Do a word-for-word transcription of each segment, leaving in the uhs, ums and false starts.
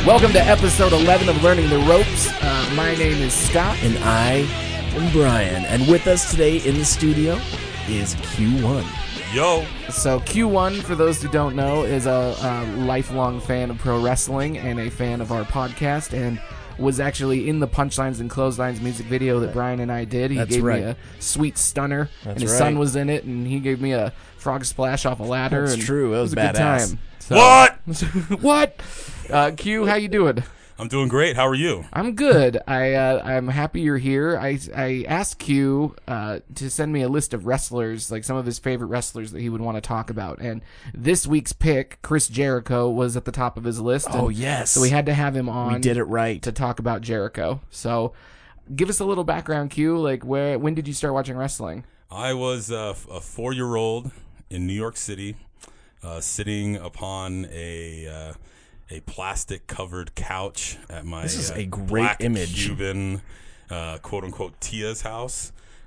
Welcome to episode eleven of Learning the Ropes. Uh, my name is Scott. And I am Brian. And with us today in the studio is Q one. Yo. So Q one, for those who don't know, is a, a lifelong fan of pro wrestling and a fan of our podcast, and was actually in the Punchlines and Clotheslines music video that Brian and I did. He That's gave right. me a sweet stunner, That's and his right. son was in it, and he gave me a frog splash off a ladder. That's and true. That It was was a good badass. time. So- What? What? Uh, Q, how you doing? I'm doing great. How are you? I'm good. I uh, I'm happy you're here. I I asked Q uh, to send me a list of wrestlers, like some of his favorite wrestlers that he would want to talk about. And this week's pick, Chris Jericho, was at the top of his list. Oh, and yes. So we had to have him on. We did it right. to talk about Jericho. So give us a little background, Q. Like, where when did you start watching wrestling? I was uh, a four-year-old in New York City, uh, sitting upon a uh, a plastic-covered couch at my This is uh, a great black image. Cuban, uh, quote-unquote, Tia's house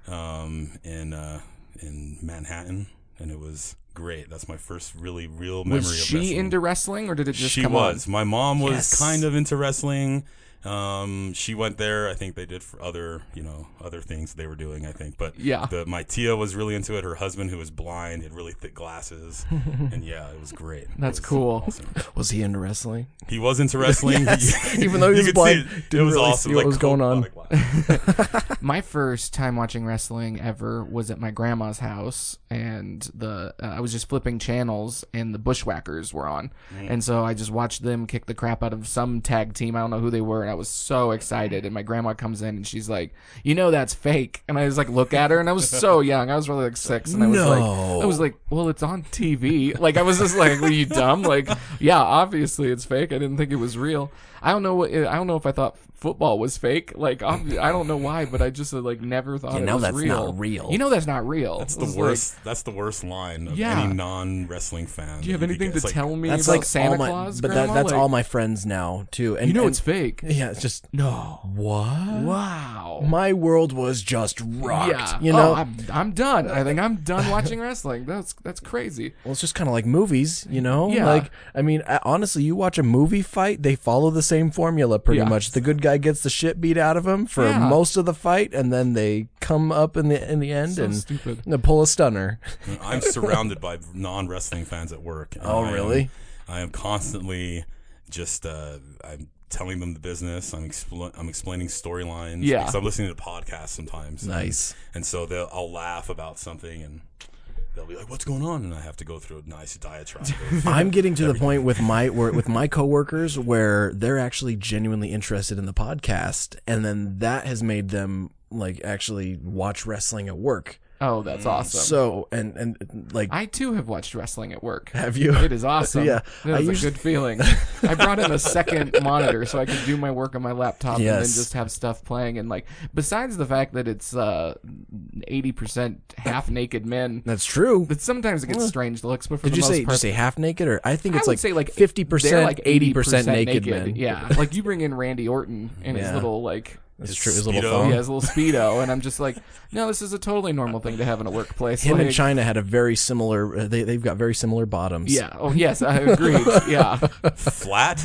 um, in uh, in Manhattan, and it was great. That's my first really real memory Was of she wrestling. into wrestling, or did it just She come was. on? My mom was Yes. kind of into wrestling. Um, she went there. I think they did for other, you know, other things they were doing. I think, but Yeah. the, my tia was really into it. Her husband, who was blind, had really thick glasses, and yeah, it was great. That's It was cool. awesome. Was he into wrestling? He was into wrestling, Yes. Even though he You was could blind, see it. didn't it was really awesome. see what like was going on. Coke glasses. My first time watching wrestling ever was at my grandma's house, and the uh, I was just flipping channels, and the Bushwhackers were on, and so I just watched them kick the crap out of some tag team. I don't know who they were, and I was so excited. And my grandma comes in, and she's like, "You know that's fake." And I was like, look at her, and I was so young. I was really like six, and I was No. like, I was like, well, it's on T V. Like I was just like, were you dumb? Like, yeah, obviously it's fake. I didn't think it was real. I don't know what I don't know if I thought football was fake. Like ob- I don't know why, but I just uh, like never thought Yeah, it now was that's real. not real. You know that's not real. That's It the was worst. That's the worst line of Yeah. any non-wrestling fan. Like, do you have that anything get. to It's like, tell me That's about like Santa all my, Claus? but Grandma? that, that's Like, all my friends now too. And You know and- it's fake. Yeah, it's just No. what? Wow. My world was just rocked. Yeah. You know, Oh, I'm, I'm done. I think I'm done watching wrestling. That's that's crazy. well, it's just kind of like movies. You know, Yeah. like I mean, I- honestly, you watch a movie fight, they follow the same formula pretty Yeah. much. The good guy gets the shit beat out of him for Yeah. most of the fight, and then they come up in the in the end So and stupid. they pull a stunner. I'm surrounded by non-wrestling fans at work. and Oh, I am- really? I am constantly just uh, I'm telling them the business. I'm expl- I'm explaining storylines. Yeah. because I'm listening to podcasts sometimes. and- Nice. And, so they'll I'll laugh about something and they'll be like, "What's going on?" And I have to go through a nice diatribe. of- I'm getting to the point with my where, with my coworkers where they're actually genuinely interested in the podcast, and then that has made them like actually watch wrestling at work. Oh, that's awesome. So and and like I too have watched wrestling at work. have you? It is awesome. Yeah, it I was a usually- good feeling. I brought in a second monitor so I could do my work on my laptop and then Yes. just have stuff playing. And like, besides the fact that it's uh, eighty percent half naked men, That's true. that sometimes it gets strange looks. But for Did the you most say did part, you say half naked or I think I it's would like say like fifty they're percent, like eighty percent naked, naked men. Yeah, like you bring in Randy Orton and his Yeah. little like. That's His true. His little Speedo. phone. Yeah, his little speedo, and I'm just like, no, this is a totally normal thing to have in a workplace. Him like, and China had a very similar. Uh, they they've got very similar bottoms. Yeah. Oh, yes, I agree. Yeah. Flat.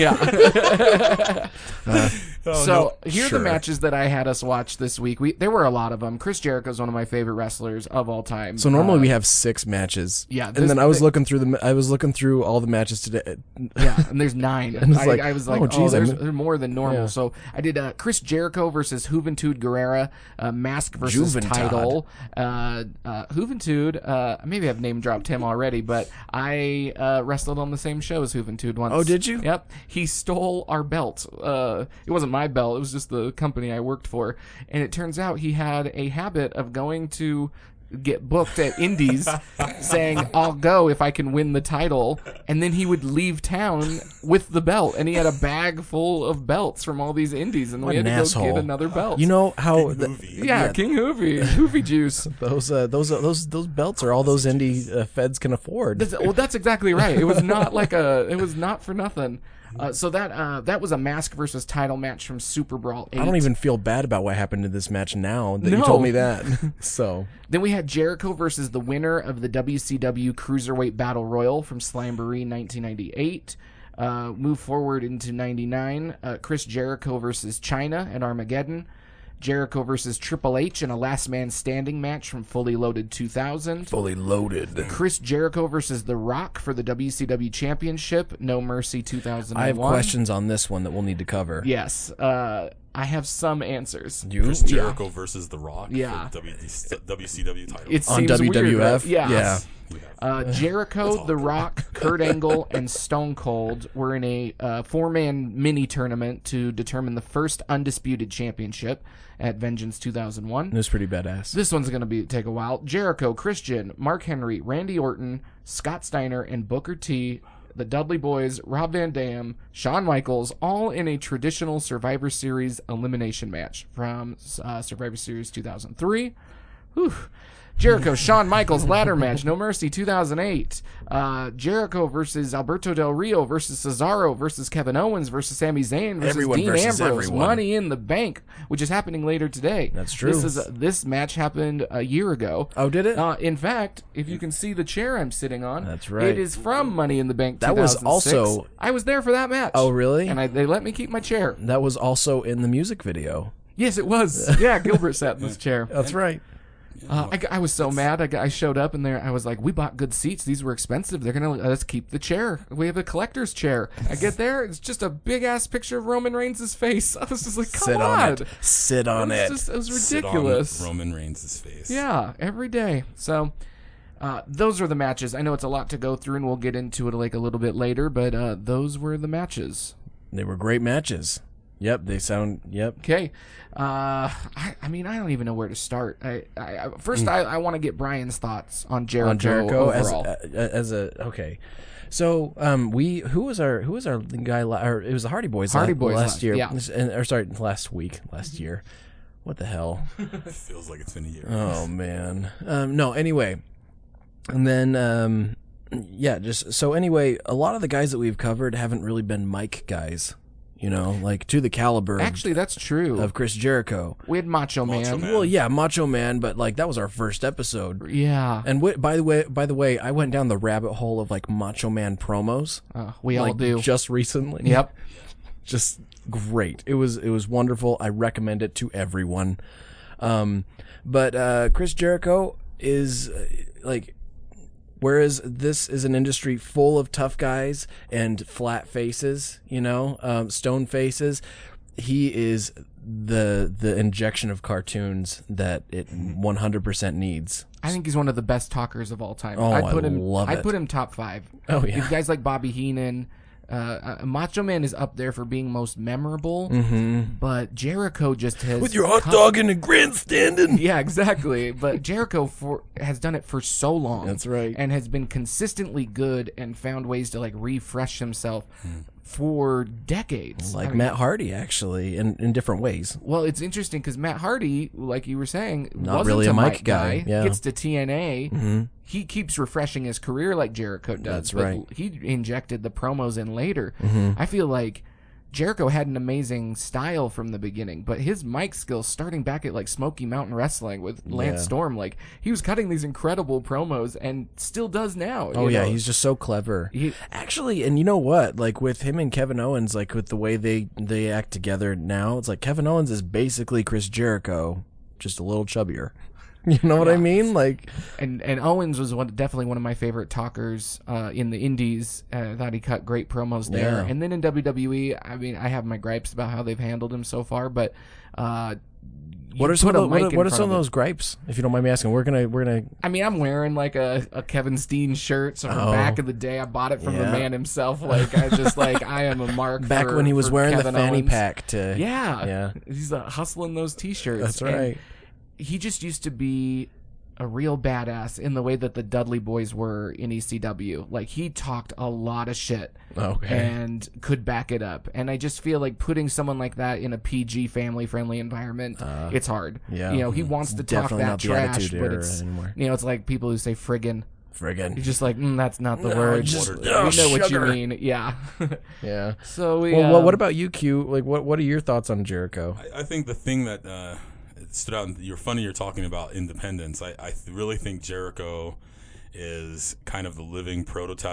Yeah. Oh, so no. here are Sure. the matches that I had us watch this week. We there were a lot of them. Chris Jericho's one of my favorite wrestlers of all time. So normally Uh, we have six matches. yeah, and this- then I was the- looking through the. I was looking through all the matches today. yeah, and there's nine. And it's I, like, I was like, oh, oh, geez, I there's, mi- there's more than normal. Yeah. So I did uh, Chris Jericho versus Juventud Guerrera, uh, mask versus Juventad. title. Uh, uh, Juventud, uh, maybe I've name dropped him already, but I uh, wrestled on the same show as Juventud once. Oh, did you? Yep. He stole our belt. Uh, it wasn't my belt. It was just the company I worked for. And it turns out he had a habit of going to get booked at indies saying, I'll go if I can win the title. And then he would leave town with the belt. And he had a bag full of belts from all these indies. And What we had an to go asshole. get another belt. You know how the, Movie. yeah, yeah. King Hoovy. Hoovy juice. those uh, those uh, those those belts are all those indie uh, feds can afford. That's, well, that's exactly right. It was not like a. It was not for nothing. Uh, so that uh, that was a mask versus title match from Super Brawl eight. I don't even feel bad about what happened in this match now that you No. told me that. So Then we had Jericho versus the winner of the W C W Cruiserweight Battle Royal from Slamboree nineteen ninety-eight. Uh, move forward into ninety-nine, uh, Chris Jericho versus China at Armageddon. Jericho versus Triple H in a last man standing match from Fully Loaded two thousand. Fully Loaded. Chris Jericho versus The Rock for the W C W Championship, No Mercy two thousand one. I have questions on this one that we'll need to cover. Yes. Uh, I have some answers. You? Chris Jericho versus The Rock Yeah. for W C W title. It On seems W W F? Weird, right? Yeah. Uh, Jericho, The Rock, Kurt Angle, and Stone Cold were in a uh, four-man mini tournament to determine the first undisputed championship at Vengeance two thousand one. It was pretty badass. This one's going to be take a while. Jericho, Christian, Mark Henry, Randy Orton, Scott Steiner, and Booker T, the Dudley Boys, Rob Van Dam, Shawn Michaels, all in a traditional Survivor Series elimination match from uh, Survivor Series two thousand three. Whew. Jericho, Shawn Michaels ladder match, No Mercy two thousand eight. Uh, Jericho versus Alberto Del Rio versus Cesaro versus Kevin Owens versus Sami Zayn versus Everyone Dean versus Ambrose. everyone. Money in the Bank, which is happening later today. That's true. This is a, this match happened a year ago. Oh, did it? Uh, in fact, if you can see the chair I'm sitting on, That's right. It is from Money in the Bank. That was two thousand six. also- I was there for that match. Oh, really? And I, they let me keep my chair. That was also in the music video. Yes, it was. Yeah, Gilbert sat in this chair. That's right. Uh, I, I was so mad. I, got- I showed up and there. I was like, "We bought good seats. These were expensive. They're gonna let us keep the chair. We have a collector's chair." I get there. It's just a big ass picture of Roman Reigns' face. I was just like, "Come Sit on on!" it. Sit on it it. was, just, it was Sit on ridiculous. Roman Reigns' face. Yeah, every day. So, uh, those are the matches. I know it's a lot to go through, and we'll get into it like a little bit later. But uh, those were the matches. They were great matches. Yep, they sound. Yep. Okay. Uh, I, I mean, I don't even know where to start. I, I, I first, I, I want to get Brian's thoughts on Jericho, On Jericho as overall. a, as a okay. So um, we who was our who was our guy? la- Or it was the Hardy Boys. Hardy la- Boys last last- year. yeah. And, or sorry, last week. Last year. What the hell? It feels like it's been a year. Oh man. Um, no. Anyway, and then um, yeah. Just so anyway, a lot of the guys that we've covered haven't really been mic guys. You know, like to the caliber of- Actually, that's true. of Chris Jericho. we had Macho, Macho Man. Man. Well, yeah, Macho Man, but like that was our first episode. Yeah. And w- by the way, by the way, I went down the rabbit hole of like Macho Man promos. Uh, we all like, do. Just recently. Yep. Just great. It was it was wonderful. I recommend it to everyone. Um, but uh, Chris Jericho is uh, like. Whereas this is an industry full of tough guys and flat faces, you know, um, stone faces, he is the the injection of cartoons that it one hundred percent needs. I think he's one of the best talkers of all time. Oh, I'd put I him, love I'd it. put him top five. Oh, yeah. If guys like Bobby Heenan, uh, uh, Macho Man is up there for being most memorable. Mm-hmm. But Jericho just has With your hot come- dog and a grandstanding. Yeah, exactly. But Jericho for has done it for so long. That's right. And has been consistently good and found ways to like refresh himself for decades. Like I mean, Matt Hardy, actually, in, in different ways. Well, it's interesting because Matt Hardy, like you were saying, Not wasn't really a a mic mic guy, guy. yeah. Gets to T N A. Mhm. He keeps refreshing his career like Jericho does. That's but right. He injected the promos in later. Mm-hmm. I feel like Jericho had an amazing style from the beginning, but his mic skills starting back at like Smoky Mountain Wrestling with Lance Yeah. Storm, like he was cutting these incredible promos and still does now. Oh you yeah, know? he's just so clever. He- Actually, and you know what? Like with him and Kevin Owens, like with the way they they act together now, it's like Kevin Owens is basically Chris Jericho, just a little chubbier. You know what I mean? Like, and and Owens was one, definitely one of my favorite talkers uh, in the Indies. Uh, I thought he cut great promos there. Yeah. And then in W W E, I mean, I have my gripes about how they've handled him so far, but uh, you what are some put of a the, what mic are, in what are front some of it. those gripes? If you don't mind me asking, we're gonna we're gonna. I mean, I'm wearing like a, a Kevin Steen shirt, so from Oh. back in the day, I bought it from the Yeah. man himself. Like I just like I am a mark. Back for- when he was for wearing Kevin the fanny Owens. pack to Yeah, yeah. he's uh, hustling those T-shirts. That's And right. he just used to be a real badass in the way that the Dudley Boys were in E C W. Like he talked a lot of shit Okay. and could back it up. And I just feel like putting someone like that in a P G family friendly environment, Uh, it's hard. yeah. You know, he wants to talk Definitely that not the trash, Attitude but Era it's anymore. you know, it's like people who say friggin'. Friggin'. You're just like, mm, that's not the No, word. just- we oh, know what you sugar. mean. Yeah. Yeah. so we. Well, um, what about you, Q? Like, what what are your thoughts on Jericho? I, I think the thing that uh, stood out, you're funny you're talking about independence. I, I th- really think Jericho is kind of the living prototype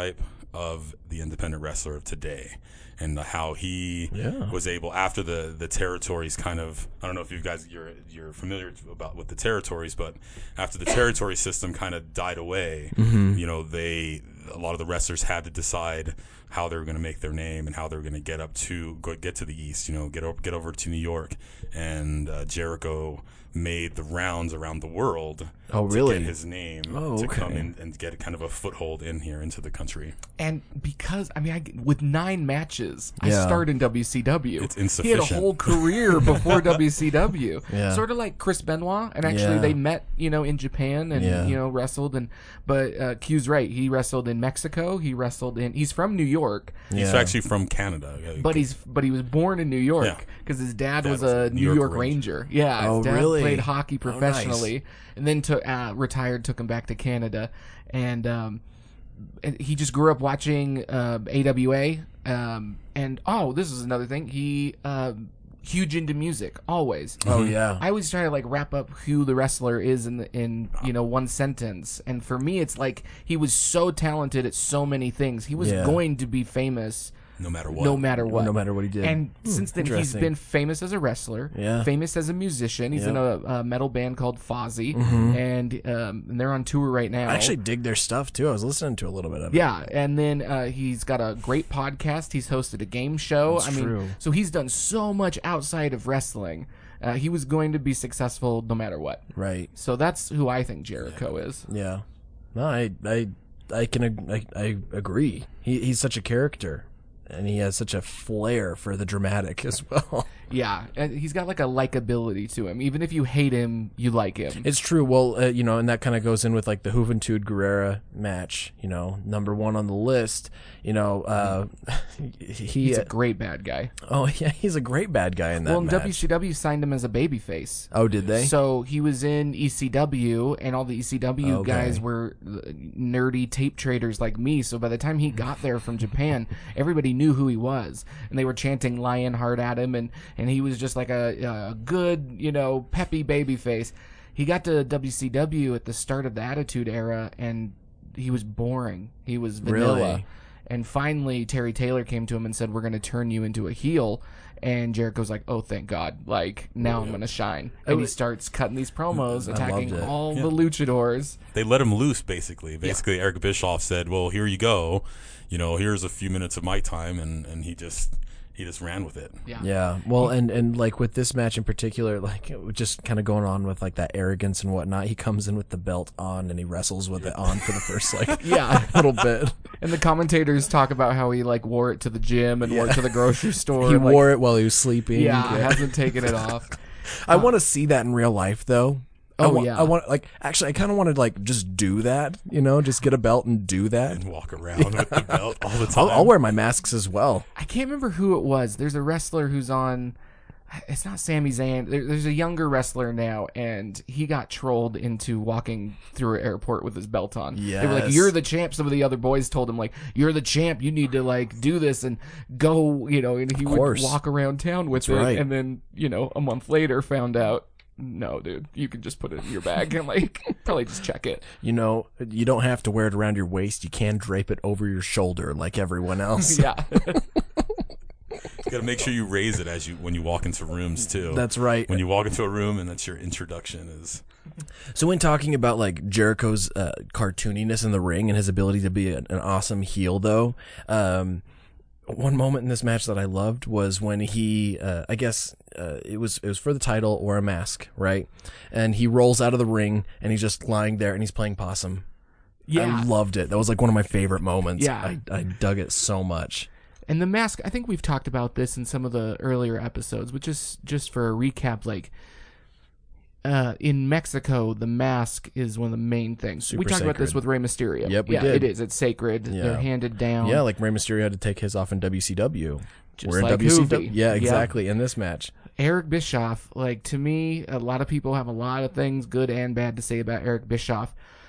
of the independent wrestler of today, and how he Yeah. was able, after the, the territories kind of, I don't know if you guys you're you're familiar about with the territories, but after the territory system kind of died away, Mm-hmm. you know, they a lot of the wrestlers had to decide how they were going to make their name and how they were going to get up to go get to the East, you know, get over get over to New York, and uh, Jericho made the rounds around the world Oh, to really? get his name Oh, to okay. come in and get kind of a foothold in here into the country. And because I mean, I, with nine matches, I Yeah. started in W C W. It's He had a insufficient. whole career before W C W. Yeah. Sort of like Chris Benoit, and actually Yeah. they met, you know, in Japan and Yeah. you know wrestled. And but uh, Q's right, he wrestled in Mexico. He wrestled in. He's from New York, He's Yeah. actually from Canada. but he's but he was born in New York Yeah. because his dad, Dad was, was a a New New York, York Ranger. Yeah, his Oh, dad really? played hockey Oh, nice. professionally, and then to, uh, retired, took him back to Canada, and um, and he just grew up watching uh, A W A. Um, and oh, this is another thing. He um, huge into music always. Oh yeah. I always try to like wrap up who the wrestler is in the, in you know one sentence, and for me, it's like he was so talented at so many things. He was Yeah. going to be famous no matter what. no matter what. No matter what he did. And since then, he's interesting. been famous as a wrestler, Yeah. famous as a musician. He's in a, a metal band called Fozzy, and, um, and they're on tour right now. I actually dig their stuff too. I was listening to a little bit of it. Yeah, and then uh, he's got a great podcast. He's hosted a game show. That's I mean, true. so he's done so much outside of wrestling. Uh, he was going to be successful no matter what. Right. So that's who I think Jericho is. Yeah. No, I I I can ag- I, I agree. He he's such a character, and he has such a flair for the dramatic as well. Yeah, and he's got like a likability to him. Even if you hate him, you like him. It's true. Well, uh, you know, and that kind of goes in with like the Juventud Guerrera match. You know, number one on the list. You know, uh, he. He's a great bad guy. oh yeah, he's a great bad guy in that Well, match. W C W signed him as a babyface. Oh, did they? So he was in E C W, and all the E C W Okay. guys were nerdy tape traders like me. So by the time he got there from Japan, everybody knew who he was, and they were chanting Lionheart at him, and, and he was just like a, a good, you know, peppy babyface. He got to W C W at the start of the Attitude Era, and he was boring. He was vanilla. Really? And finally, Terry Taylor came to him and said, "We're going to turn you into a heel." And Jericho's like, "Oh, thank God! Like now I'm going to shine." And he starts cutting these promos, attacking loved it. all the luchadors. They let him loose, basically. Basically, Eric Bischoff said, "Well, here you go. You know, here's a few minutes of my time," and, and he just he just ran with it. Yeah, Yeah, well, and and like with this match in particular, like it was just kind of going on with like that arrogance and whatnot. He comes in with the belt on and he wrestles with it on for the first like yeah. little bit. And the commentators talk about how he like wore it to the gym and wore it to the grocery store. He and, like, wore it while he was sleeping. Yeah, hasn't taken it off. I want to see that in real life, though. I Oh, wa- yeah. I want like actually, I kind of want to like just do that. You know, just get a belt and do that. And walk around with the belt all the time. I'll, I'll wear my masks as well. I can't remember who it was. There's a wrestler who's on. It's not Sami Zayn. There, there's a younger wrestler now, and he got trolled into walking through an airport with his belt on. They were like, Yes. "You're the champ." Some of the other boys told him, like, "You're the champ. You need to like do this and go." You know, and he would course. walk around town with That's it. right. And then, you know, a month later, found out, no, dude, you can just put it in your bag and like probably just check it. You know, you don't have to wear it around your waist. You can drape it over your shoulder like everyone else. Yeah. You got to make sure you raise it as you when you walk into rooms too. That's right. When you walk into a room and that's your introduction is. So in talking about like Jericho's uh, cartooniness in the ring and his ability to be an, an awesome heel, though, um, one moment in this match that I loved was when he, uh, I guess uh, it was it was for the title or a mask, right? And he rolls out of the ring and he's just lying there and he's playing possum. Yeah. I loved it. That was like one of my favorite moments. Yeah. I, I dug it so much. And the mask, I think we've talked about this in some of the earlier episodes, but just just for a recap, like uh, in Mexico, the mask is one of the main things. Super we talked about this sacred. with Rey Mysterio. Yep, we yeah, did. it is. It's sacred. Yeah. They're handed down. Yeah, like Rey Mysterio had to take his off in W C W. Just We're in like W C W. Hoovy. Yeah, Yeah. exactly. In this match. Eric Bischoff, like to me, a lot of people have a lot of things, good and bad, to say about Eric Bischoff.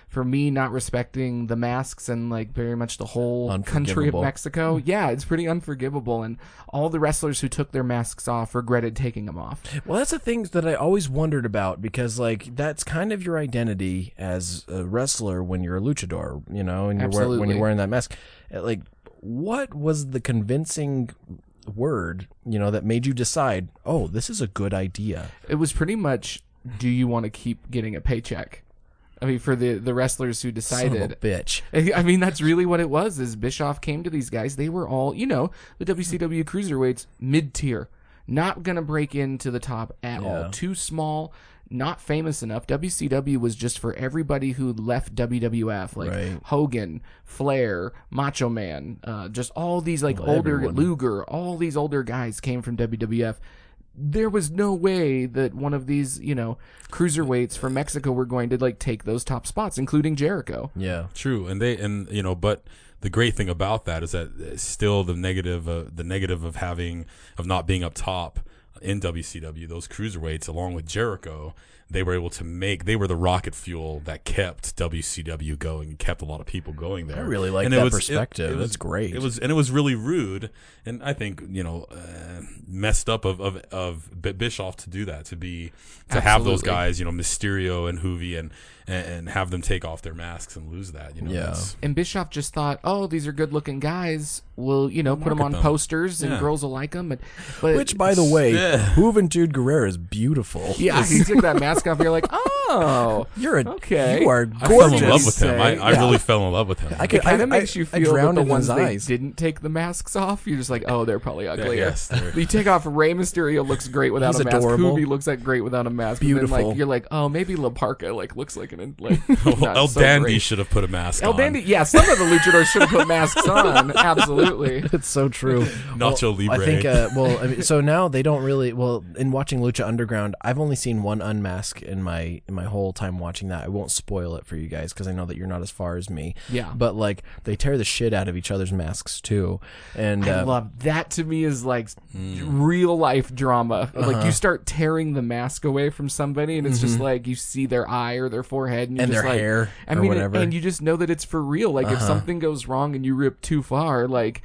for me not respecting the masks and like very much the whole country of Mexico. Yeah, it's pretty unforgivable. And all the wrestlers who took their masks off regretted taking them off. Well, that's the thing that I always wondered about, because like that's kind of your identity as a wrestler when you're a luchador, you know, and you're wear, when you're wearing that mask. Like, what was the convincing word, you know, that made you decide, oh, this is a good idea? It was pretty much, do you want to keep getting a paycheck? I mean, for the, the wrestlers who decided. Son of a bitch. I mean, that's really what it was, is Bischoff came to these guys. They were all, you know, the W C W cruiserweights, mid-tier. Not going to break into the top at Yeah. all. Too small, not famous enough. W C W was just for everybody who left W W F, like Right. Hogan, Flair, Macho Man, uh, just all these like Well, older, everyone. Luger, all these older guys came from W W F. There was no way that one of these, you know, cruiserweights from Mexico were going to like take those top spots, including Jericho. Yeah. True, and they and you know, but the great thing about that is that still the negative, uh, the negative of having of not being up top in W C W, those cruiserweights, along with Jericho, they were able to make. They were the rocket fuel that kept W C W going, and kept a lot of people going there. I really like and that it was, perspective. It, it was, That's great. It was, and it was really rude, and I think you know, uh, messed up of of of B- Bischoff to do that, to be to have those Absolutely. guys, you know, Mysterio and Hoovy, and and have them take off their masks and lose that. You know, Yeah. that's- And Bischoff just thought, oh, these are good-looking guys. We'll, you know, put them Market on them. posters, and Yeah. girls will like them. But, but Which, by the way, Yeah. Juventud Guerrera is beautiful. yeah, he took that mask off. You're like, oh, You're a okay. you are I fell in gorgeous. love with him. I, I Yeah. really fell in love with him. I It could- kind I- of makes I- you I feel that drowned the in ones his that eyes. didn't take the masks off, you're just like, oh, they're probably ugly. yes, they're- You take off Rey Mysterio, looks great without He's a mask. adorable. Hoovy looks like great without a mask. Beautiful. And then, like, you're like, oh, maybe La Parka like looks like an like Well, not El so Dandy great. should have put a mask El on. Dandy, yeah, some of the luchadors should have put masks on. Absolutely. It's so true. Nacho well, Libre. I think. Uh, well, I mean, so now they don't really. Well, in watching Lucha Underground, I've only seen one unmask in my in my whole time watching that. I won't spoil it for you guys because I know that you're not as far as me. Yeah. But like they tear the shit out of each other's masks too, and I uh, love that. To me is like real life drama. Like Uh-huh. you start tearing the mask away from somebody, and it's just like you see their eye or their forehead, and, you're Mm-hmm. And just their like, hair I or mean, whatever. and you just know that it's for real. Like if something goes wrong and you rip too far, like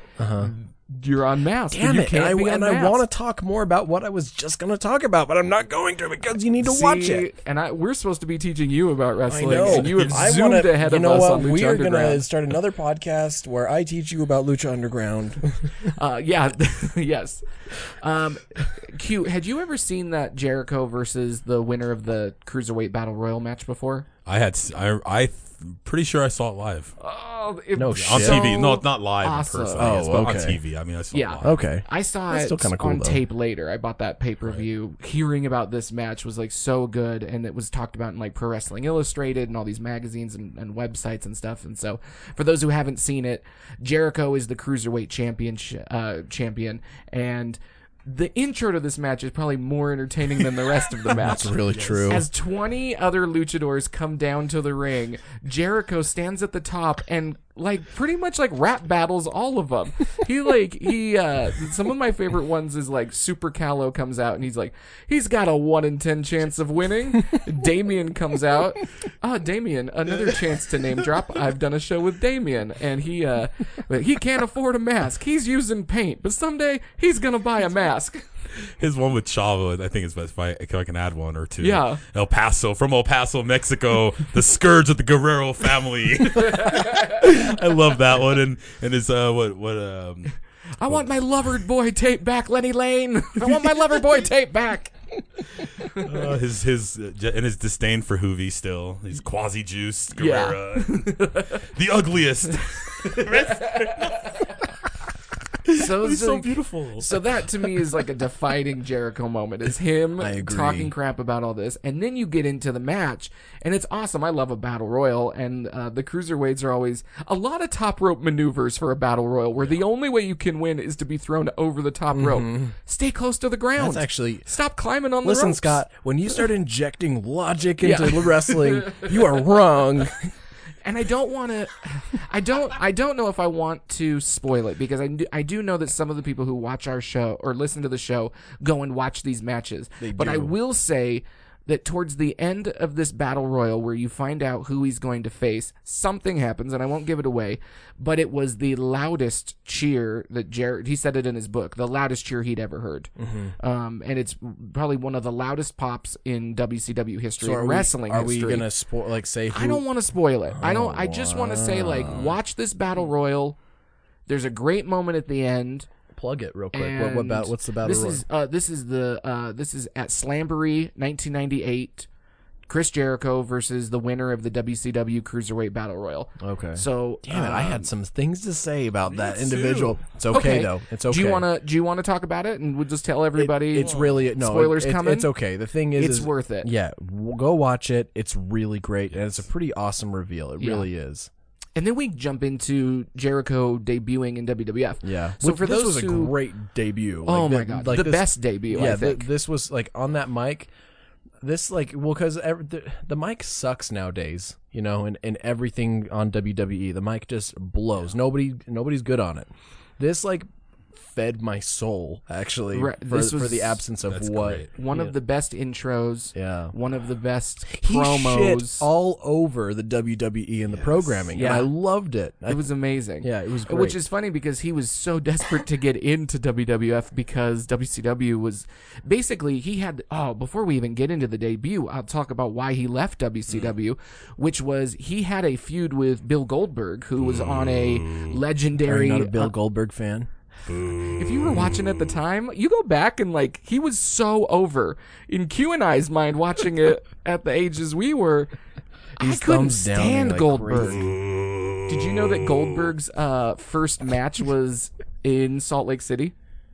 you're unmasked. damn you it, can't and I be and I unmasked. want to talk more about what I was just going to talk about, but I'm not going to because you need to watch See, it. And I, we're supposed to be teaching you about I wrestling, know. and you have I zoomed wanna, ahead you of know us what? on Lucha We are Underground. gonna start another podcast where I teach you about Lucha Underground. Uh, yeah, yes. Um, Q, had you ever seen that Jericho versus the winner of the Cruiserweight Battle Royal match before? I had. s- I. I. Pretty sure I saw it live Oh, it No was shit. on so T V. No, not live awesome. in person. Oh, yes, but okay. on T V. I mean, I saw Yeah. it live. Okay. I saw That's it still kinda cool, on though. tape later. I bought that pay per view. Hearing about this match was like so good, and it was talked about in like Pro Wrestling Illustrated and all these magazines and, and websites and stuff. And so, for those who haven't seen it, Jericho is the cruiserweight champion, uh, champion, and the intro to this match is probably more entertaining than the rest of the match. That's really true. As twenty other luchadors come down to the ring, Jericho stands at the top and like pretty much like rap battles all of them. He like he uh some of my favorite ones is like Super Callow comes out and he's like he's got a one in ten chance of winning. Damien comes out. Ah, Damien, another chance to name drop. I've done a show with Damien and he uh he can't afford a mask. He's using paint, but someday he's gonna buy a mask. His one with Chavo, I think is best if I, if I can add one or two. Yeah. El Paso, from El Paso, Mexico, the scourge of the Guerrero family. I love that one. And and his uh what what um I want my lover boy tape back, Lenny Lane. I want my lover boy tape back. uh, his his uh, j- and his disdain for Hoovy still. He's quasi juiced Yeah. Guerrero. the ugliest. So, He's so like- beautiful. So that to me is like a defining Jericho moment. Is him I agree. talking crap about all this, and then you get into the match, and it's awesome. I love a battle royal, and uh, the cruiserweights are always a lot of top rope maneuvers for a battle royal, where the only way you can win is to be thrown over the top rope. Stay close to the ground. That's actually. Stop climbing on the Listen, ropes. Scott, when you start injecting logic into Yeah. wrestling, you are wrong. And I don't want to, I don't, I don't know if I want to spoil it because I do, I do know that some of the people who watch our show or listen to the show go and watch these matches. They but I do. will say that towards the end of this battle royal where you find out who he's going to face, something happens, and I won't give it away, but it was the loudest cheer that Jarrett, he said it in his book, the loudest cheer he'd ever heard. Mm-hmm. Um, and it's probably one of the loudest pops in W C W history, So are and we, wrestling are history. we going to spoil, like, say who? I don't want to spoil it. I don't. I just want to say, like, watch this battle royal. There's a great moment at the end. Plug it real quick. What, what And about, what's the battle this royal? is uh, this is the uh, this is at Slamboree nineteen ninety-eight. Chris Jericho versus the winner of the W C W Cruiserweight Battle Royal. Okay. So Damn it, I um, had some things to say about that too. individual. It's okay, Okay. though. It's okay. Do you want to do you want to talk about it, and we'll just tell It- everybody? it's really no spoilers it, it, coming? It's okay. The thing is, It's is- worth it. Yeah, w- go watch it. It's really great, and it's a pretty awesome reveal. It Yeah. really is. And then we jump into Jericho debuting in W W F. Yeah. So Which- for this those was a who, great debut. oh Like, my the- god, like the this- best debut. Yeah, I th- think. this was like on that mic. This like well because the, the mic sucks nowadays, you know, and, and everything on W W E, the mic just blows. Nobody nobody's good on it. This like fed my soul actually Right, for, this for was- the absence of That's what great. one yeah. of the best intros. Yeah. One of the best He promos. shit all over the W W E and the programming, Yeah. and I loved it. I- It was amazing. Yeah, it was great. Which is funny because he was so desperate to get into W W F because W C W was basically he had oh before we even get into the debut, I'll talk about why he left W C W, which was he had a feud with Bill Goldberg, who was on a Are you legendary. not a Bill uh, Goldberg fan? if you were watching at the time, you go back and like he was so over in Q and I's mind watching it at the ages we were. He's I couldn't thumbs downing stand like Goldberg. crazy. Did you know that Goldberg's uh, first match was in Salt Lake City?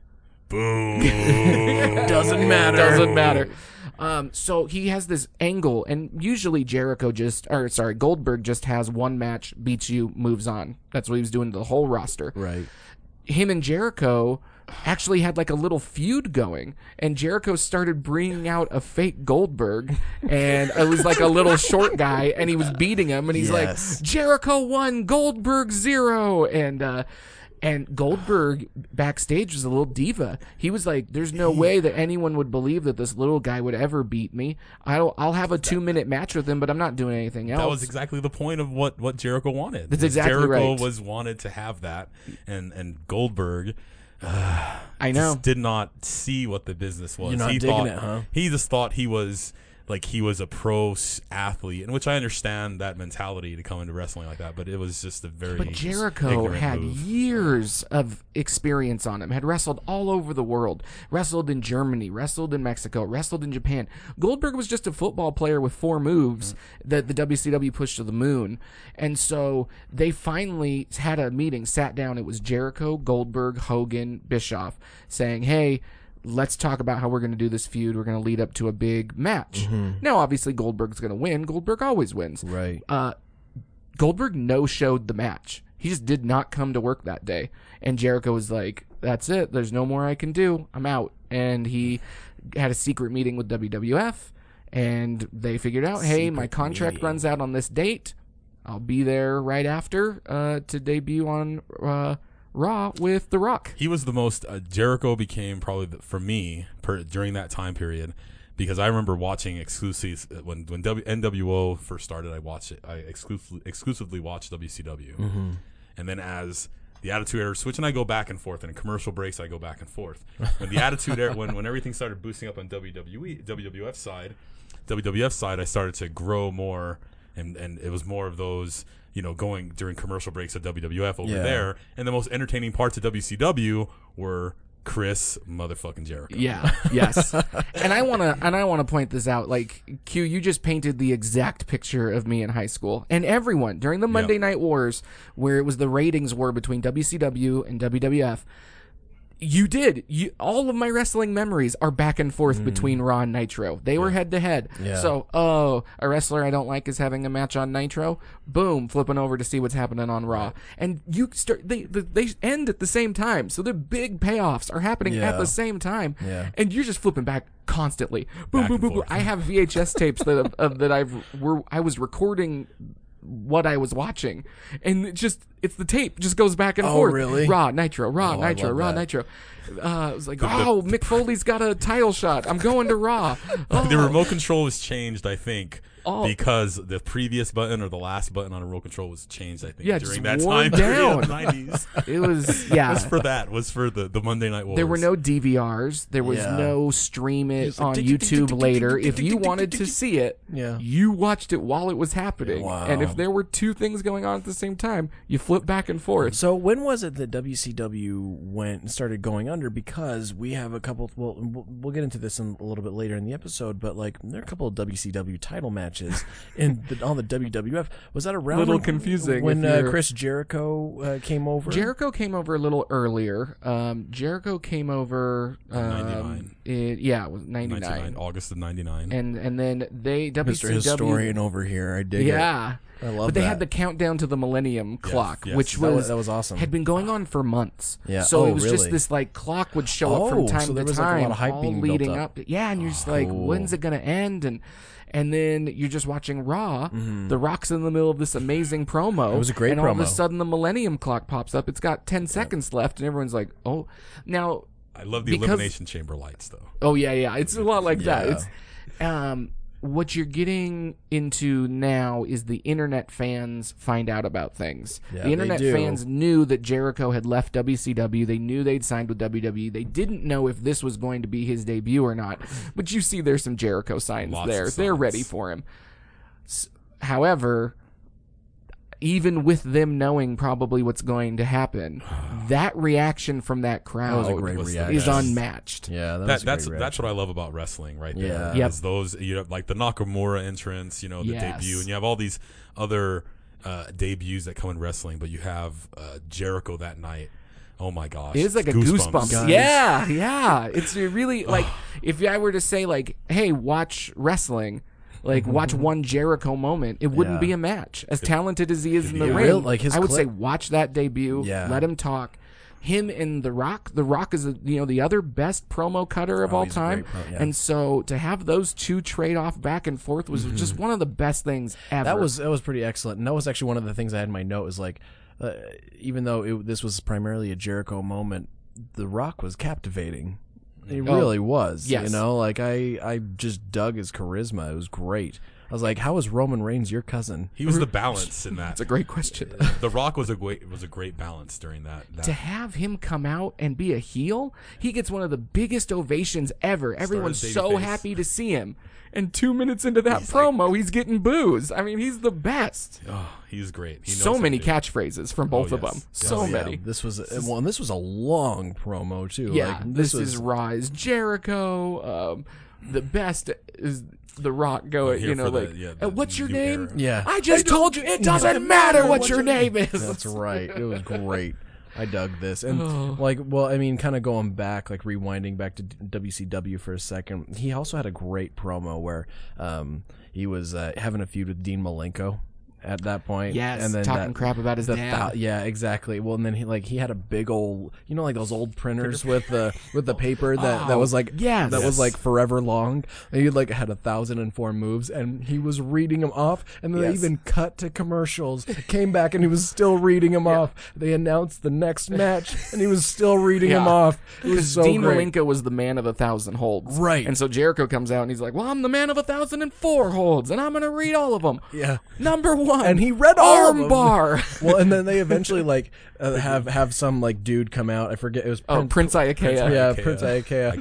Boom. Doesn't matter. Doesn't matter. Um, so he has this angle, and usually Jericho just, or sorry, Goldberg just has one match, beats you, moves on. That's what he was doing to the whole roster. Right. Him and Jericho actually had like a little feud going, and Jericho started bringing out a fake Goldberg, and it was like a little short guy, and he was beating him, and he's Yes. like, Jericho one, Goldberg zero, and uh, and Goldberg backstage was a little diva. He was like, "There's no way that anyone would believe that this little guy would ever beat me. I'll I'll have a two minute match with him, but I'm not doing anything else." That was exactly the point of what, what Jericho wanted. That's exactly Jericho right. was wanted to have that, and and Goldberg I know. just did not see what the business was. You're not he digging thought, it, huh? He just thought he was like he was a pro s- athlete, in which I understand that mentality to come into wrestling like that. But it was just a very But Jericho ignorant had move. years of experience on him, had wrestled all over the world, wrestled in Germany, wrestled in Mexico, wrestled in Japan. Goldberg was just a football player with four moves that the W C W pushed to the moon. And so they finally had a meeting, sat down. It was Jericho, Goldberg, Hogan, Bischoff saying, hey, let's talk about how we're going to do this feud. We're going to lead up to a big match. Now, obviously, Goldberg's going to win. Goldberg always wins. Right. Uh, Goldberg no-showed the match. He just did not come to work that day. And Jericho was like, that's it. There's no more I can do. I'm out. And he had a secret meeting with W W F, and they figured out, hey, my contract meeting. runs out on this date. I'll be there right after uh, to debut on uh, Raw with The Rock. He was the most uh, Jericho became probably the, for me per, during that time period, because I remember watching exclusives when when w, N W O first started. I watched it. I exclusively exclusively watched W C W, Mm-hmm. and then as the Attitude Era switch, and I go back and forth, and in commercial breaks I go back and forth. When the Attitude Era, when when everything started boosting up on W W E, W W F side, W W F side, I started to grow more, and and it was more of those. You know, going during commercial breaks at W W F over Yeah. there, and the most entertaining parts of W C W were Chris motherfucking Jericho. Yeah, yes. and I want to and I want to point this out. Like Q, you just painted the exact picture of me in high school and everyone during the Monday Night Wars, where it was the ratings war between W C W and W W F. You did. You all of my wrestling memories are back and forth between Raw and Nitro. They were head to head. Yeah. So, oh, a wrestler I don't like is having a match on Nitro. Boom, flipping over to see what's happening on Raw. And you start they they end at the same time. So the big payoffs are happening Yeah. at the same time. Yeah. And you're just flipping back constantly. Boom, Back boom, and boom, boom. forth. I have V H S tapes that of, of that I've were I was recording what I was watching, and it just it's the tape just goes back and Oh, forth. really? Raw, Nitro, Raw, Oh, I Nitro, love Raw, that. Nitro. Uh, I was like, oh, Mick Foley's got a title shot. I'm going to Raw. Oh. The remote control was changed, I think, Oh. because the previous button or the last button on a remote control was changed, I think, Yeah, during just that worn time period down. of the nineties. It was yeah. was for that. Was for the, the Monday Night Wars. There were no D V Rs. There was Yeah. no stream it Just like on tick, tick, tick, YouTube tick, tick, later. tick, If tick, you tick, wanted tick, to tick. see it, Yeah. you watched it while it was happening. Wow. And if there were two things going on at the same time, you flip back and forth. So when was it that W C W went and started going under? Because we have a couple. Well, we'll we'll get into this in, a little bit later in the episode. But like, there are a couple of W C W title matches in the, on the W W F. Was that around? Little when- confusing when if uh, you're- Chris Jericho uh, came over. Jericho came over a little earlier. Um, Jericho came over um, ninety-nine. It, yeah, it was ninety-nine. ninety-nine, August of ninety-nine. And and then they W C W Mister Historian over here. I dig it. Yeah. I love But they that. had the countdown to the Millennium Clock, yes. which That was, was- that was awesome. Had been going on for months. Yeah. So Oh, it was just really? this like clock would show up from Oh, time so to there was, like, a time, lot of hype all being built leading up. up. Yeah, and you're just like, Cool. when's it gonna end? And and then you're just watching Raw. Mm-hmm. The Rock's in the middle of this amazing promo. It was a great and all of a promo. sudden the Millennium Clock pops up. It's got ten seconds left, and everyone's like, oh, now. I love the because- Elimination Chamber lights, though. Oh yeah, yeah. It's a lot like that. Yeah. It's um what you're getting into now is the internet fans find out about things. Yeah, the they internet do. fans knew that Jericho had left W C W. They knew they'd signed with W W E. They didn't know if this was going to be his debut or not. But you see there's some Jericho signs Lots there. of They're signs. ready for him. S- However, even with them knowing probably what's going to happen, that reaction from that crowd was a great was the reaction. is best. unmatched. Yeah, that was That, a that's great that's reaction. what I love about wrestling, right Yeah. there. Yep. Is those you know like the Nakamura entrance, you know, the Yes. debut, and you have all these other uh, debuts that come in wrestling, but you have uh, Jericho that night. Oh my gosh, It is like a goosebumps. Guys. Yeah, yeah. It's really like if I were to say like, hey, watch wrestling, like watch one Jericho moment, it wouldn't Yeah. be a match. As talented as he is in the be a- ring, Real- like his I would clip- say watch that debut. Yeah. Let him talk. Him and The Rock. The Rock is a, you know the other best promo cutter of Oh, all he's a time, great pro- yeah. and so to have those two trade off back and forth was just one of the best things ever. That was that was pretty excellent, and that was actually one of the things I had in my note. Is like, uh, even though it, this was primarily a Jericho moment, The Rock was captivating. He Oh, really was. yes. You know, like I I just dug his charisma. It was great. I was like, how is Roman Reigns your cousin? He was the balance in that. That's a great question. The Rock was a great was a great balance during that. that To have him come out and be a heel, he gets one of the biggest ovations ever. Everyone's so babyface. happy to see him. And two minutes into that promo, he's getting boos. I mean, he's the best. oh, he's great. He knows So how to many do it. catchphrases from both Oh, of yes. them. Yes. So Oh, yeah. many. This was a, well, and this was a long promo too. Yeah, like, this, was is Rise Jericho. Um, the best is The Rock going, here you know, for the- like, yeah, "Uh, the what's your new name? era. Yeah. I just told you it doesn't matter what your name is. That's right. It was great. I dug this. And Oh. like, well, I mean, kind of going back, like rewinding back to W C W for a second. He also had a great promo where um, he was uh, having a feud with Dean Malenko at that point. Yes, and then talking that- crap about his the dad. thou- yeah, exactly. Well, and then he like he had a big old, you know, like those old printers with the with the paper that, that Oh, was like yes. that Yes. was like forever long. And he like had a thousand and four moves, and he was reading them off. And then they Yes. even cut to commercials, came back, and he was still reading them off. They announced the next match, and he was still reading them Yeah. off. It was Because so Dean great. Malenko was the man of a thousand holds. Right. And so Jericho comes out and he's like, well, I'm the man of a thousand and four holds, and I'm going to read all of them. Yeah. Number one. And he read all of arm them. bar. Well, and then they eventually like uh, have have some like dude come out. I forget it was Oh, Prince Iakea. yeah, Ikea. Prince Ikea.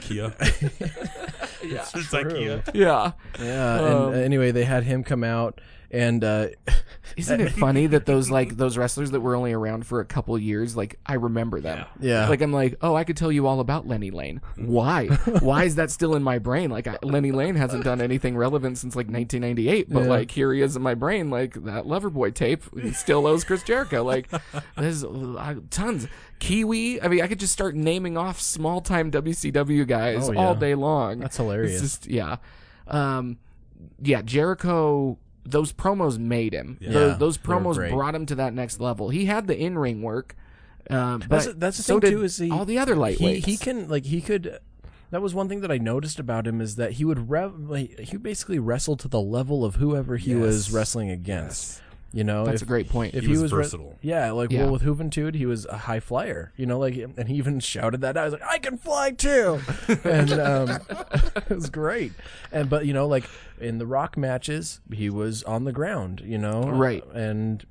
IKEA. Yeah. It's IKEA. Yeah. Yeah, Um, and uh, anyway, they had him come out, and uh, Isn't it funny that those like those wrestlers that were only around for a couple years, like I remember them. Yeah. Like I'm like, oh, I could tell you all about Lenny Lane. Why? Why is that still in my brain? Like I, Lenny Lane hasn't done anything relevant since like nineteen ninety-eight, but Yeah. like here he is in my brain, like that Loverboy tape he still owes Chris Jericho. Like there's uh, tons. Kiwi. I mean, I could just start naming off small time W C W guys Oh, yeah. all day long. That's hilarious. It's just yeah, um, yeah. Jericho. Those promos made him. Yeah. Those, those They were promos great. brought him to that next level. He had the in ring work, um, but that's that's the so thing did too. Is he all the other lightweights? He, he can like he could. That was one thing that I noticed about him is that he would rev, like, he basically wrestled to the level of whoever he was Yes. wrestling against. You know, That's if, a great point. If He he, was was, re- versatile. yeah, like Yeah. well, with Juventud, he was a high flyer. You know, like, and he even shouted that out. I was like, I can fly too, and um, it was great. And but you know, like in the Rock matches, he was on the ground. You know, Right. and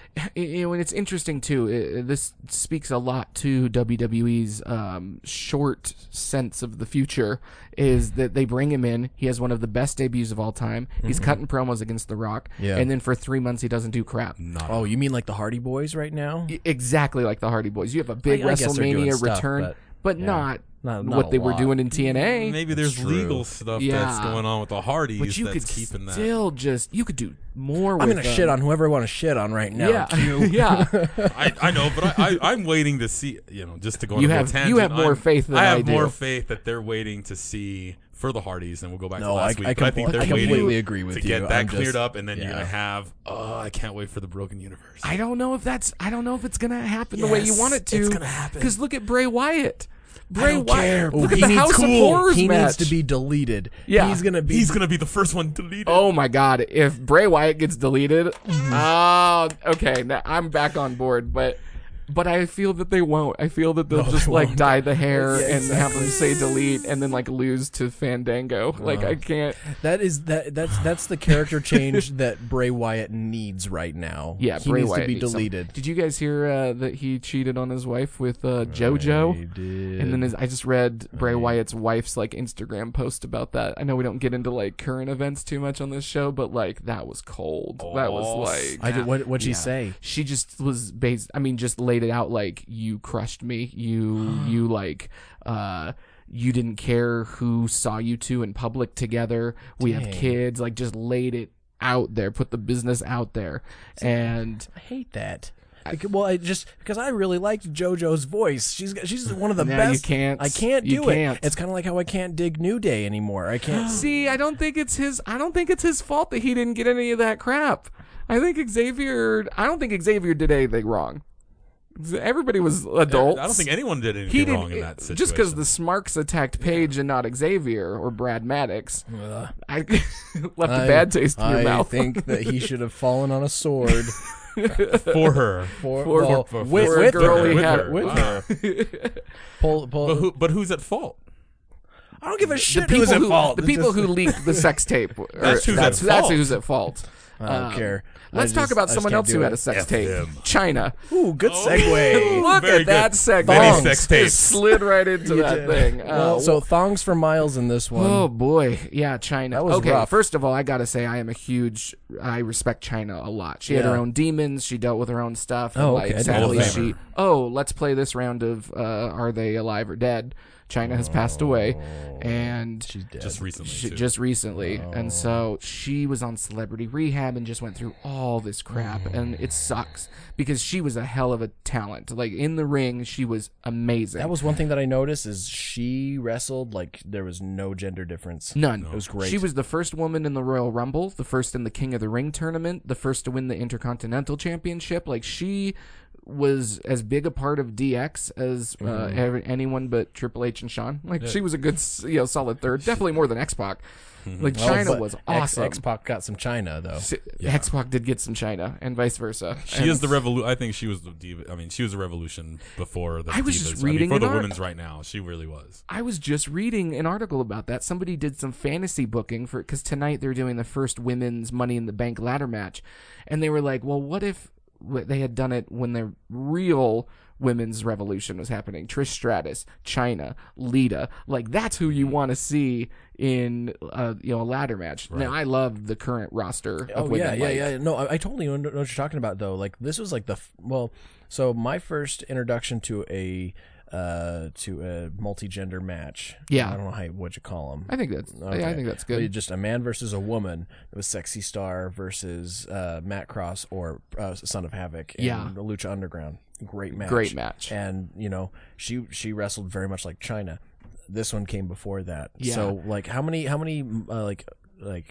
You know, and it's interesting too. It, this speaks a lot to W W E's um, short sense of the future. Is that they bring him in? He has one of the best debuts of all time. He's cutting promos against The Rock, Yeah. and then for three months he doesn't do crap. Not oh, you mean like the Hardy Boys right now? I- Exactly like the Hardy Boys. You have a big I- I guess they're doing WrestleMania stuff, return, but, but yeah. not, Not- not what a they were lot. doing in T N A. Maybe there's True. legal stuff Yeah. that's going on with the Hardys But you that's could keeping that. still just you could do more. I'm with gonna them. shit on whoever I want to shit on right now. Yeah, Q. yeah. I, I know, but I, I, I'm waiting to see. You know, just to go on You a little have- tangent. you have more I'm- faith than I have I do. more faith that they're waiting to see for the Hardys, and we'll go back No, to last I- week. I but I think compl- they're I completely waiting agree with to you. get that I'm cleared just- up, and then you're yeah. gonna have. Oh, I can't wait for the Broken Universe. I don't know if that's. I don't know if it's gonna happen the way you Yes, want it to. it's gonna happen. Because look at Bray Wyatt. Bray don't Wyatt. care. Look Oh, at he the needs House cool. of Horrors He match. needs to be deleted. Yeah. he's gonna be. He's gonna be the first one deleted. Oh my God! If Bray Wyatt gets deleted, oh, okay. Now I'm back on board, but. But I feel that they won't. I feel that they'll No, just they like won't. dye the hair Yeah, and have them say delete and then like lose to Fandango. Like I can't. That is that that's that's the character change that Bray Wyatt needs right now. Yeah, he Bray needs Wyatt to be needs some- deleted. Did you guys hear uh, that he cheated on his wife with uh, JoJo? I did. And then his, I just read Bray Right. Wyatt's wife's like Instagram post about that. I know we don't get into like current events too much on this show, but like that was cold. that Oh, was like I did. What what'd she yeah. say? She just was based. I mean, just laid it out like you crushed me. You you like uh you didn't care who saw you two in public together. We have Dang. kids. Like just laid it out there. Put the business out there. And I hate that. Because- well, I just because I really liked JoJo's voice. She's got- she's one of the No, you best. can't. I can't You do can't. it. It's kind of like how I can't dig New Day anymore. I can't. see, I don't think it's his. I don't think it's his fault that he didn't get any of that crap. I think Xavier. I don't think Xavier did anything wrong. Everybody was adults. I don't think anyone did anything he did wrong in that situation. just because the Smarks attacked Paige and not Xavier or Brad Maddox. Ugh. I left a I- bad taste in your I mouth. think that he should have fallen on a sword for her. for, For- well, for- with, for a with girl her, he with had- her, with Wow. her. Pull, pull. But who? But who's at fault? I don't give a the shit people who's at who fault. the It's people just- who leaked the sex tape. or- That's who's at that's, that's fault. who's at fault. I don't Um, care. I Let's talk just- about I just someone can't else do who had it. a sex F tape. them. China. Ooh, good Oh. segue. Look Very at that good. segue. Many Thongs. sex Just tapes. slid right into You that did. thing. Well, Uh, so thongs for miles in this one. Oh boy, yeah, China. That was okay, rough. first of all, I gotta say I am a huge. I respect China a lot. She had Yeah. her own demons. She dealt with her own stuff. Oh, and, okay, I like, didn't know sadly, that. she. Oh, let's play this round of uh, Are They Alive or Dead? China has passed away, and She's dead. Just recently. she, too. just recently, Oh. and so she was on celebrity rehab and just went through all this crap, and it sucks because she was a hell of a talent. Like in the ring, she was amazing. That was one thing that I noticed is she wrestled like there was no gender difference. None. It was great. She was the first woman in the Royal Rumble, the first in the King of the Ring tournament, the first to win the Intercontinental Championship. Like she was as big a part of D X as uh, Mm-hmm. ever, anyone but Triple H and Shawn. Like she was a good, s- you know, solid third. Definitely more than X Pac. Like Well, China but was X- awesome. X-Pac got some China though. X Pac did get some China, and vice versa. She And is the revolution. I think she was the diva. I mean, she was a revolution before the I was divas. just I mean, reading for an the art- women's right now. She really was. I was just reading an article about that. Somebody did some fantasy booking for because tonight they're doing the first women's Money in the Bank ladder match, and they were like, "Well, what if w- they had done it when the real women's revolution was happening? Trish Stratus, China, Lita, like that's who you want to see in uh, you know a ladder match." Now, I love the current roster of Oh women. yeah, yeah, like- yeah. No, I, I totally know what you're talking about though. Like this was like the f- well, so my first introduction to a uh to a multi-gender match. Yeah. I don't know how what you call them. I think that's yeah, I think that's good. Just a man versus a woman. It was Sexy Star versus uh, Matt Cross or uh, Son of Havoc in Yeah. the Lucha Underground. Great match. Great match. And you know she she wrestled very much like China. This one came before that. Yeah. So like how many how many uh, like like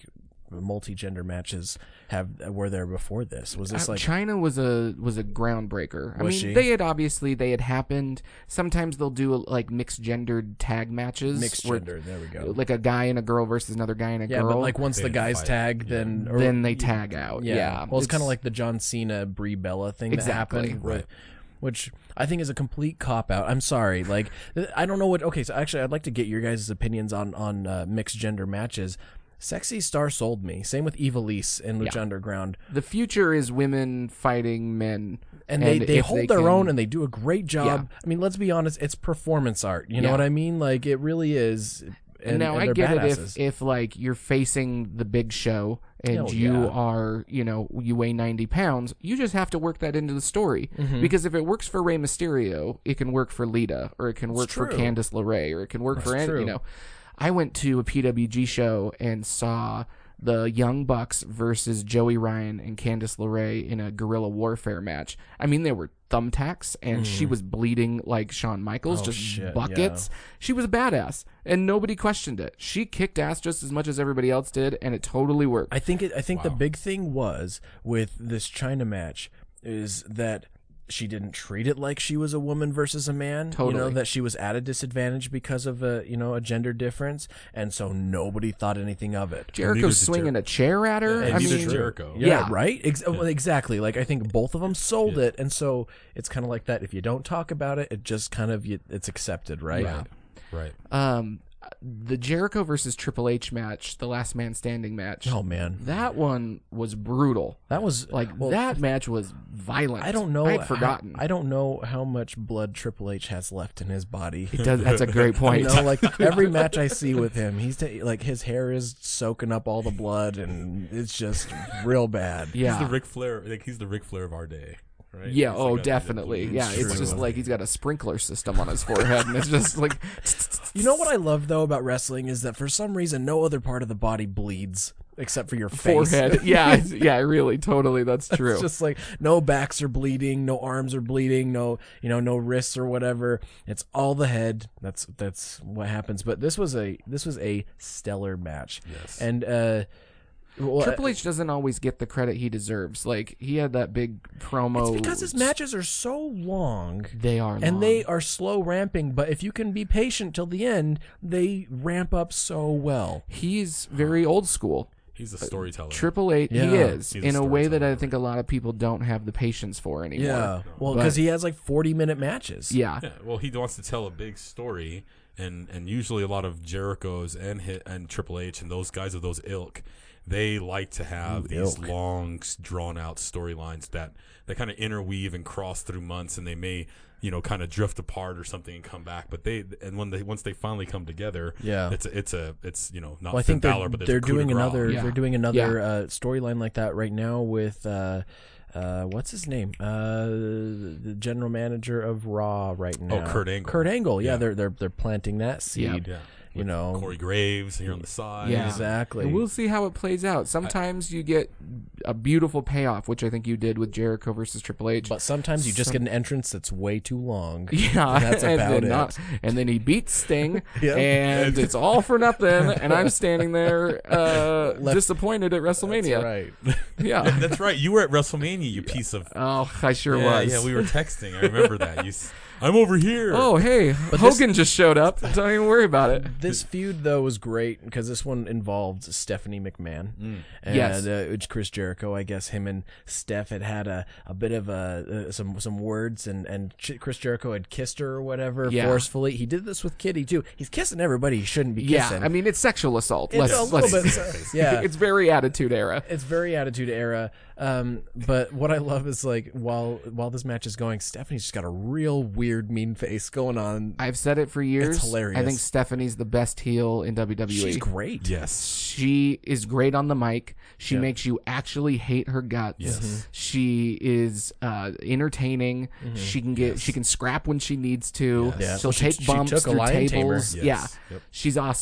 multi-gender matches have were there before this? Was this Uh, like China was a was a groundbreaker. I Was mean, she? they had obviously they had happened. Sometimes they'll do like mixed gendered tag matches. mixed where- gender? There we go. like a guy and a girl versus another guy and a Yeah, girl. but like once They the had guys fight. tag, then or- then they tag out. Yeah. Yeah, Well, it's, kind of like the John Cena Brie Bella thing Exactly. that happened, Right. with- which I think is a complete cop out. I'm sorry, like I don't know what. Okay, so actually, I'd like to get your guys' opinions on on uh, mixed gender matches. Sexy Star sold me. Same with Evilise in Lucha Yeah. Underground, the future is women fighting men, and they they if hold their can- own and they do a great job. Yeah. I mean, let's be honest, it's performance art. You know Yeah. what I mean? Like it really is. And, now and I they're get it badasses. if if like you're facing the big show and Oh, you yeah. are you know you weigh ninety pounds, you just have to work that into the story Mm-hmm. because if it works for Rey Mysterio, it can work for Lita or it can work for true. Candice LeRae or it can work for That's any, true. you know. I went to a P W G show and saw the Young Bucks versus Joey Ryan and Candice LeRae in a guerrilla warfare match. I mean, they were thumbtacks, and she was bleeding like Shawn Michaels, Oh, just shit, buckets. She was a badass, and nobody questioned it. She kicked ass just as much as everybody else did, and it totally worked. I think it, I think the Wow. big thing was with this China match is that she didn't treat it like she was a woman versus a man. You know, Totally. that she was at a disadvantage because of a you know a gender difference, and so nobody thought anything of it. Jericho's neither did swinging Jer- a chair at her. And I neither mean, did Jericho. Yeah, Yeah. right. Ex- well, exactly. Like I think both of them sold it, and so it's kind of like that. If you don't talk about it, it just kind of you, it's accepted, right? Yeah. Right. um, the Jericho versus Triple H match, the Last Man Standing match. Oh man, That one was brutal. that was Like well, that match was violent. I don't know. I had how- forgotten. I don't know how much blood Triple H has left in his body. It does, that's a great You point. know, like every match I see with him, he's ta- like his hair is soaking up all the blood, and it's just real bad. yeah. He's the Ric Flair. Like he's the Ric Flair of our day. Right? Yeah, He's oh, like a- definitely. Yeah, it's true. just like he's got a sprinkler system on his forehead, and it's just like, You know what I love though about wrestling is that for some reason no other part of the body bleeds except for your face. forehead. Yeah, it's- yeah, really, totally. That's true. It's just like no backs are bleeding, no arms are bleeding, no you know no wrists or whatever. It's all the head. That's that's what happens. But this was a this was a stellar match. Yes. And uh, well, Triple H doesn't always get the credit he deserves. Like he had that big promo. it's because his matches are so long. They are, And long. they are slow ramping, but if you can be patient till the end, they ramp up so well. He's very old school. He's a storyteller. Triple H, Yeah. he is He's a in a way that I storyteller. think a lot of people don't have the patience for anymore. Yeah, well, But- because he has like forty minute matches. Yeah, Yeah, well, he wants to tell a big story, and, and usually a lot of Jericho's and hit, and Triple H and those guys of those ilk, they like to have Ooh, these ilk. long, drawn out storylines that that kind of interweave and cross through months, and they may you know kind of drift apart or something and come back. But they and when they once they finally come together, Yeah. it's a, it's a it's you know not Well, I Finn think they're, Balor, but there's they're a coup de doing grace. another. Yeah. They're doing another Yeah. uh, storyline like that right now with uh, uh, what's his name? Uh, the general manager of Raw right now. Oh, Kurt Angle. Kurt Angle. Yeah, Yeah. they're they're they're planting that seed. Yeah, You With know. Corey Graves here on the side. Yeah. Exactly. And we'll see how it plays out. Sometimes you get a beautiful payoff, which I think you did with Jericho versus Triple H. But sometimes you just Some- get an entrance that's way too long. Yeah, That's and about then it. not- and then he beats Sting, Yep. and it's all for nothing. And I'm standing there uh, Left- disappointed at WrestleMania. Right. Yeah. That's right. You were at WrestleMania, you piece of. Oh, I sure yeah, was. yeah, we were texting. I remember that. You, s- I'm over here. Oh, hey, this- Hogan just showed up. Don't even worry about it. This feud though was great because this one involved Stephanie McMahon Mm. and Yes. uh, it's Chris Jericho. I guess him and Steph had had a, a bit of a uh, some some words, and and Ch- Chris Jericho had kissed her or whatever Yeah. forcefully. He did this with Kitty too. He's kissing everybody he shouldn't be Yeah, kissing. I mean it's sexual assault. It's let's, a little let's- bit, yeah. it's very Attitude Era. It's very Attitude Era. Um, but what I love is like while while this match is going, Stephanie's just got a real weird mean face going on. I've said it for years. hilarious. I think Stephanie's the best heel in W W E. She's great. Yes. She is great on the mic. She Yeah. makes you actually hate her guts. Yes. Mhm. She is uh, entertaining. She can get. Yes. She can scrap when she needs to. Yes. Yeah. She'll Well, she- take she bumps took a through lion tamer. tables. Yes. Yeah, Yep. she's awesome.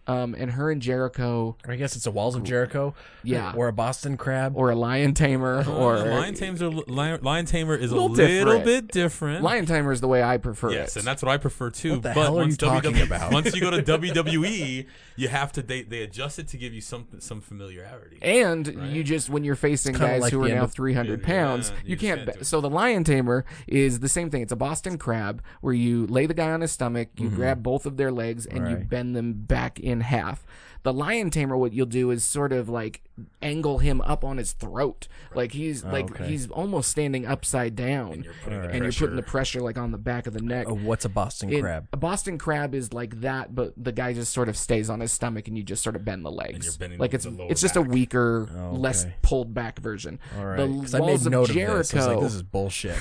Um, and her and Jericho, Or I guess it's a Walls of Jericho. Yeah. Or a Boston Crab. or a lion tamer, or Uh, lion tamer, lion, lion tamer is a Little little, different. bit different. lion tamer is the way I prefer Yes, it. and that's what I prefer too. What the but hell are once you talking W W about? Once you go to W W E, you have to they, they adjust it to give you some some familiarity. And Right. you just, when you're facing kinda guys like who the are end now of- three hundred Yeah, pounds, you you just can't. can't do Be- it. so the lion tamer is the same thing. It's a Boston crab where you lay the guy on his stomach, you grab both of their legs, and you Right. bend them back in half. The lion tamer, what you'll do is sort of like angle him up on his throat, like he's like okay. he's almost standing upside down, and You're you're, putting the putting pressure. the pressure like on the back of the neck. Oh, what's a Boston It- Crab? A Boston crab is like that, but the guy just sort of stays on his stomach, and you just sort of bend the you're legs. bending Like the- it's the lower it's just a back. weaker, Oh, less okay. pulled back version. All right. The 'Cause I made walls of note Jericho. of this. I was like, this is bullshit.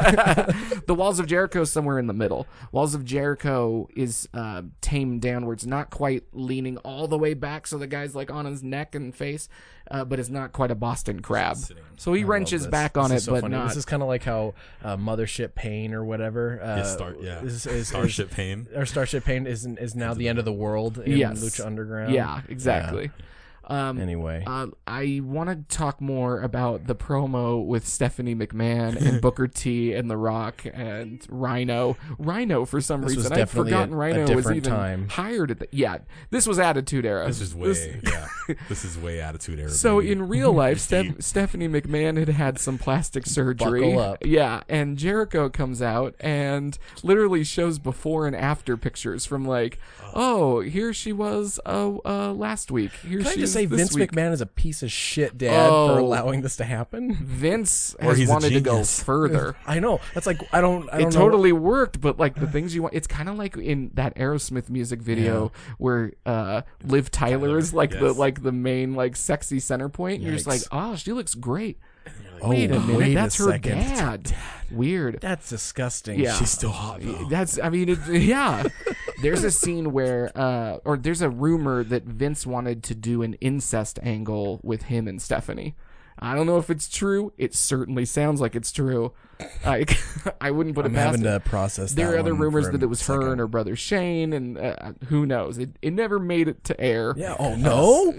The walls of Jericho is somewhere in the middle. Walls of Jericho is uh, tamed downwards, not quite leaning all the way back, so the guy's like on his neck and face, uh, but it's not quite a Boston crab. sitting. So he I wrenches love this. back on This it, is so but funny. not. This is kind of like how uh, Mothership Pain or whatever. Uh, Yeah, Star, yeah. Is, is, Starship Pain. Is, or Starship Pain is is now the end of the world in Yes. Lucha Underground. Yeah, exactly. Um, Anyway, Uh, I want to talk more about the promo with Stephanie McMahon and Booker T and The Rock and Rhino. Rhino, for some This was reason, I'd definitely forgotten a- a Rhino was different even time. hired at the. Yeah, this was Attitude Era. This is way yeah. This is way attitude era. So baby. in real life, Steph- Stephanie McMahon had had some plastic surgery. Buckle up. Yeah, and Jericho comes out and literally shows before and after pictures from like, oh, here she was uh, uh, last week. Here can I she just is say this Vince week. McMahon is a piece of shit dad for Oh. allowing this to happen? Vince Or has he's a wanted to go genius. further. I know. That's like I don't. I don't It know. totally worked, but like the things you want, it's kind of like in that Aerosmith music video where uh, Liv Tyler, Tyler, is like the yes. like the main like sexy center point. You're just like, Yikes. oh, she looks great. Oh, Wait a minute, wait a that's her second. dad. Weird. That's disgusting. Yeah. she's still hot though. That's, I mean, it, yeah. There's a scene where, uh, or there's a rumor that Vince wanted to do an incest angle with him and Stephanie. I don't know if it's true. It certainly sounds like it's true. I, I wouldn't put I'm it past having it. to process. There that are other one rumors for that a it was her second. and her brother Shane, and uh, who knows? It, it never made it to air. Yeah. Oh no.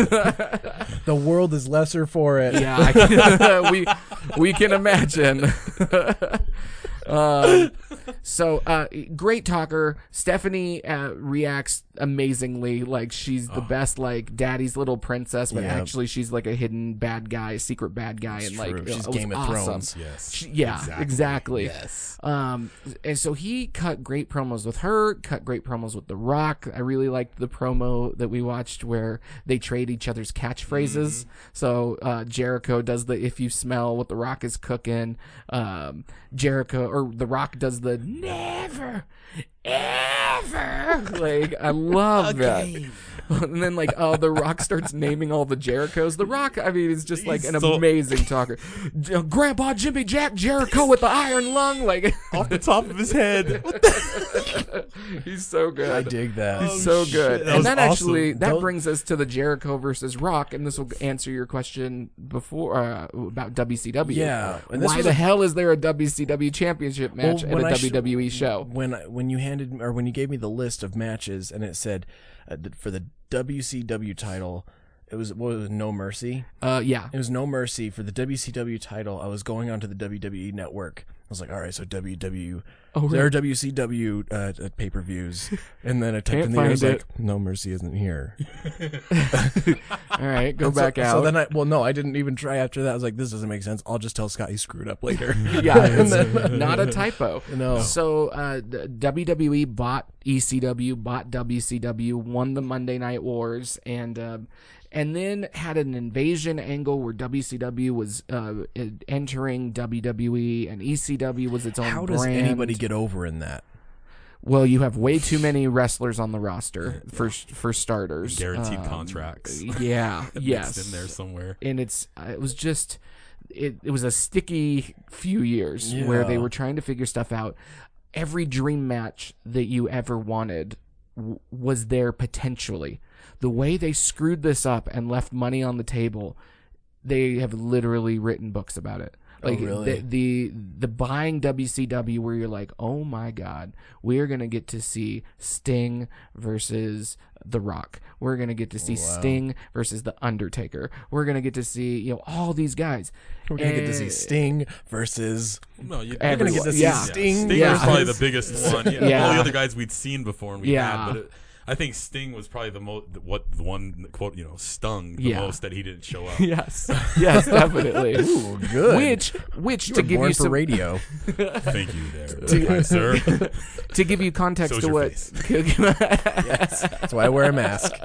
The world is lesser for it. Yeah, I can, we we can imagine. um, so uh, great talker. Stephanie uh, reacts amazingly, like she's the best, like daddy's little princess, but Yeah. actually she's like a hidden bad guy, secret bad guy, and like true. it She's was Game of awesome. Thrones. Yes. She- yeah, exactly. Yes. Um, and so he cut great promos with her, cut great promos with The Rock. I really liked the promo that we watched where they trade each other's catchphrases. So uh, Jericho does the "if you smell what The Rock is cooking," um, Jericho or The Rock does the "never, ever." Like I love that. And then like oh, The Rock starts naming all the Jerichos. The Rock, I mean, is just like He's an so- amazing talker. J- Grandpa Jimmy Jack Jericho with the iron lung, like Off the top of his head. he's so good. I dig that. He's so shit, good. that and was that awesome. actually that Don't- brings us to the Jericho versus Rock, and this will answer your question before uh, about W C W. Yeah, and this Why was the a- hell is there a W C W championship match Well, when at a I sh- W W E show? When I- when you handed or when you gave me the list of matches and it said uh, th- for the W C W title, it was what was it, No Mercy. Uh, yeah. It was No Mercy for the W C W title. I was going onto the W W E network. I was like, all right, so W W. Oh, There really? are W C W uh, uh, pay per views, and then I typed Can't in the I was find like, No Mercy isn't here. All right, go And so- back out. So then I well, no, I didn't even try after that. I was like, this doesn't make sense. I'll just tell Scott he screwed up later. yeah, and then- not a typo. No. So uh, the W W E bought E C W, bought W C W, won the Monday Night Wars, and um, and then had an invasion angle where W C W was uh, entering W W E, and E C W was its own How brand. does anybody get over in that? Well, you have way too many wrestlers on the roster for for starters. Guaranteed Um, contracts. Yeah. yes. Mixed in there somewhere. And it's uh, it was just it, it was a sticky few years where they Yeah. were trying to figure stuff out. Every dream match that you ever wanted w- was there potentially. The way they screwed this up and left money on the table, they have literally written books about it. Like Oh, really? the, the the buying W C W where you're like, oh my god, we're gonna get to see Sting versus The Rock. We're gonna get to see Wow. Sting versus The Undertaker. We're gonna get to see you know all these guys. We're gonna get to see And- Sting versus. No, you, We're gonna get to see yeah. Sting Sting Yeah. was probably the biggest one. Yeah, Yeah. all the other guys we'd seen before and we Yeah. had, but it, I think Sting was probably the most what the one quote you know stung the Yeah. most that he didn't show up. Yes, yes, definitely. Ooh, good. Which, which you to were give born you for some radio. Thank you, there, kind sir. to give you context So's to your what Yes, that's why I wear a mask.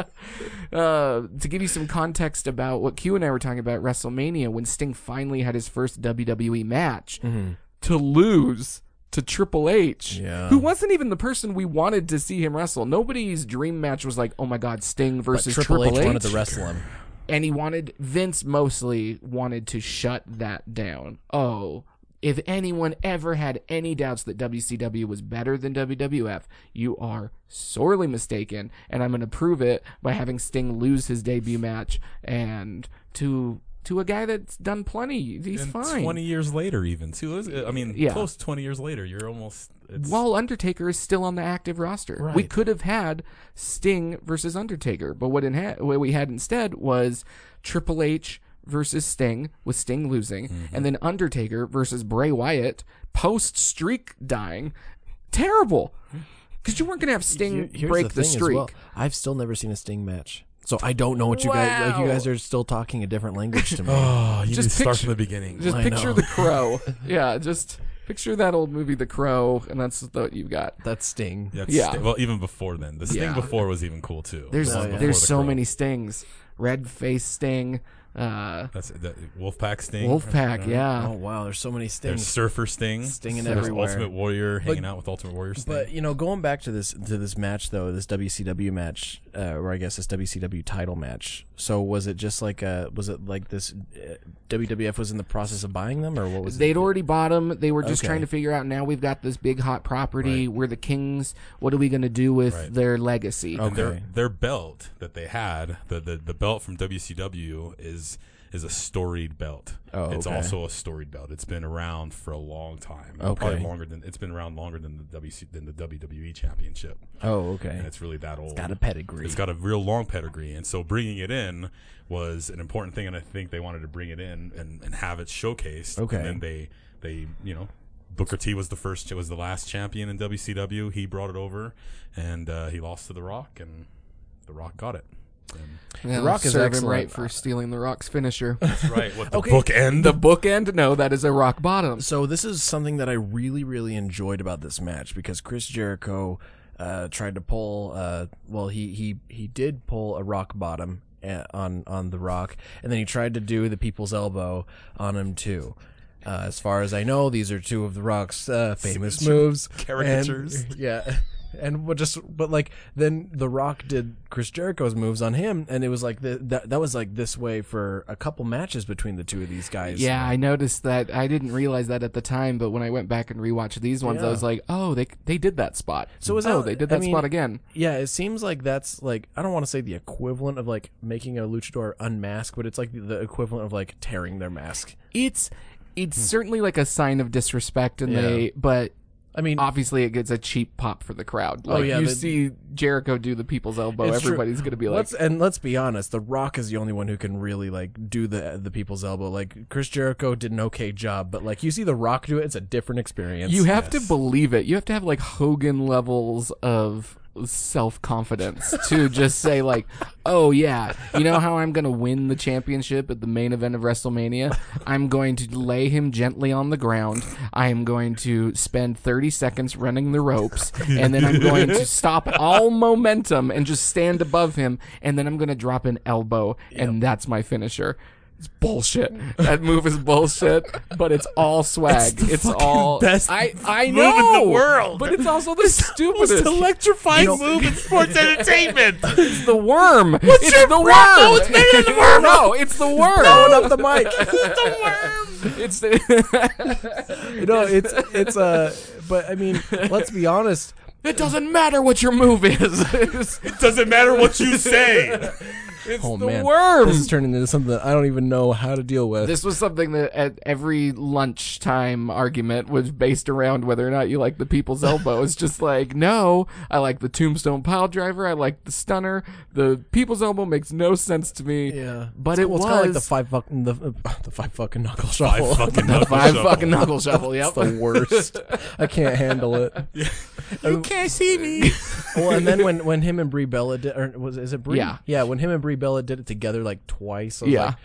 uh, to give you some context about what Q and I were talking about at WrestleMania when Sting finally had his first W W E match to lose to Triple H, Yeah. who wasn't even the person we wanted to see him wrestle. Nobody's dream match was like, oh my god, Sting But versus Triple, Triple H H. wanted to wrestle him. And he wanted, Vince mostly wanted to shut that down. Oh, if anyone ever had any doubts that W C W was better than W W F, you are sorely mistaken. And I'm going to prove it by having Sting lose his debut match and to to a guy that's done plenty. He's And fine. twenty years later, even too. It was- I mean, Yeah. close to twenty years later, you're almost. It's, While Undertaker is still on the active roster. Right. We could have had Sting versus Undertaker, but what, in ha- what we had instead was Triple H versus Sting, with Sting losing, Mm-hmm. and then Undertaker versus Bray Wyatt post streak dying. Terrible. Because you weren't going to have Sting Here's break the, thing as streak. well. I've still never seen a Sting match, so I don't know what you guys like. You Wow. guys are still talking a different language to me. oh, you Just just start picture- from the beginning. Just I picture know. the Crow. Yeah, just picture that old movie, The Crow, and that's what you've got. That's Sting. That's yeah. Sting- well, even before then, the Sting Yeah. before was even cool too. There's The one before there's the so Crow. many Stings. Red face Sting. Uh, That's that Wolfpack Sting. Wolfpack, yeah. Oh wow, there's so many There's Stings. Surfer Sting. Stinging There's everywhere. Ultimate Warrior hanging out with Ultimate Warrior Sting. But you know, going back to this to this match though, this W C W match, uh, or I guess this W C W title match. So was it just like a was it like this? Uh, W W F was in the process of buying them, or what was They'd it? already bought them. They were just Okay. trying to figure out. Now we've got this big hot property. Right. We're the kings. What are we going to do with Right. their legacy? Oh. And their Okay. their belt that they had, the, the the belt from W C W is is a storied belt. Oh, It's okay. also a storied belt. It's been around for a long time. Okay. Probably longer than it's been around longer than the W C than the W W E championship. Oh, okay. And it's really that old. Got a pedigree. It's got a real long pedigree, and so bringing it in was an important thing, and I think they wanted to bring it in and, and have it showcased. Okay. And then they they you know Booker T was the first was the last champion in W C W. He brought it over, and uh, he lost to The Rock, and The Rock got it. And Yeah, The Rock is serve him excellent. right for stealing the Rock's finisher. that's right. What the Okay. book end? the bookend? No, that is a rock bottom. So this is something that I really, really enjoyed about this match because Chris Jericho uh, tried to pull. Uh, well, he he he did pull a rock bottom uh, on on the Rock, and then he tried to do the People's Elbow on him too. Uh, as far as I know, these are two of the Rock's uh, famous Signature moves, caricatures. And, yeah. And what just, but like, then The Rock did Chris Jericho's moves on him, and it was like the, that. That was like this way for a couple matches between the two of these guys. Yeah, I noticed that. I didn't realize that at the time, but when I went back and rewatched these ones, I Yeah. was like, "Oh, they they did that spot." So is oh, that- they did I that mean- spot again. Yeah, it seems like that's like I don't want to say the equivalent of like making a luchador unmask, but it's like the, the equivalent of like tearing their mask. It's it's certainly like a sign of disrespect, and Yeah. they but. I mean, Obviously, it gets a cheap pop for the crowd. Oh, Like, yeah, you the- see Jericho do the People's Elbow, it's true. everybody's going to be like, let's and let's be honest, The Rock is the only one who can really like do the the people's elbow. Like Chris Jericho did an okay job, but like you see The Rock do it, it's a different experience. you have to Yes. believe it. You have to have like Hogan levels of self-confidence to just say like, oh yeah, you know how I'm going to win the championship at the main event of WrestleMania? I'm going to lay him gently on the ground. I am going to spend thirty seconds running the ropes, and then I'm going to stop all momentum and just stand above him, and then I'm going to drop an elbow, and that's my finisher. It's bullshit. That move is bullshit, but it's all swag. It's the It's fucking all best I I move know in the world. but it's also the stupidest. electrifying You know- move in sports entertainment. It's the worm. What's it's your the problem? worm. It's bigger than the worm. No, it's the worm. blowing up the mic. the worm. It's the. You know, it's it's uh but I mean, let's be honest. It doesn't matter what your move is. It doesn't matter what you say. It's oh the man, worm. This is turning into something that I don't even know how to deal with. This was something that at every lunchtime argument was based around whether or not you like the People's Elbow. It's just like, no, I like the Tombstone Pile Driver. I like the Stunner. The People's Elbow makes no sense to me. yeah, but it's, it well, was it's kind of like the five fucking the, uh, the five fucking knuckle shuffle. Five fucking knuckle five shuffle. fucking knuckle shuffle. Yep, It's the worst. I can't handle it. You can't see me. Well, and then when, when him and Brie Bella did, or was is it Brie? Yeah. yeah. When him and Brie Bella did it together like twice, I was Yeah. like,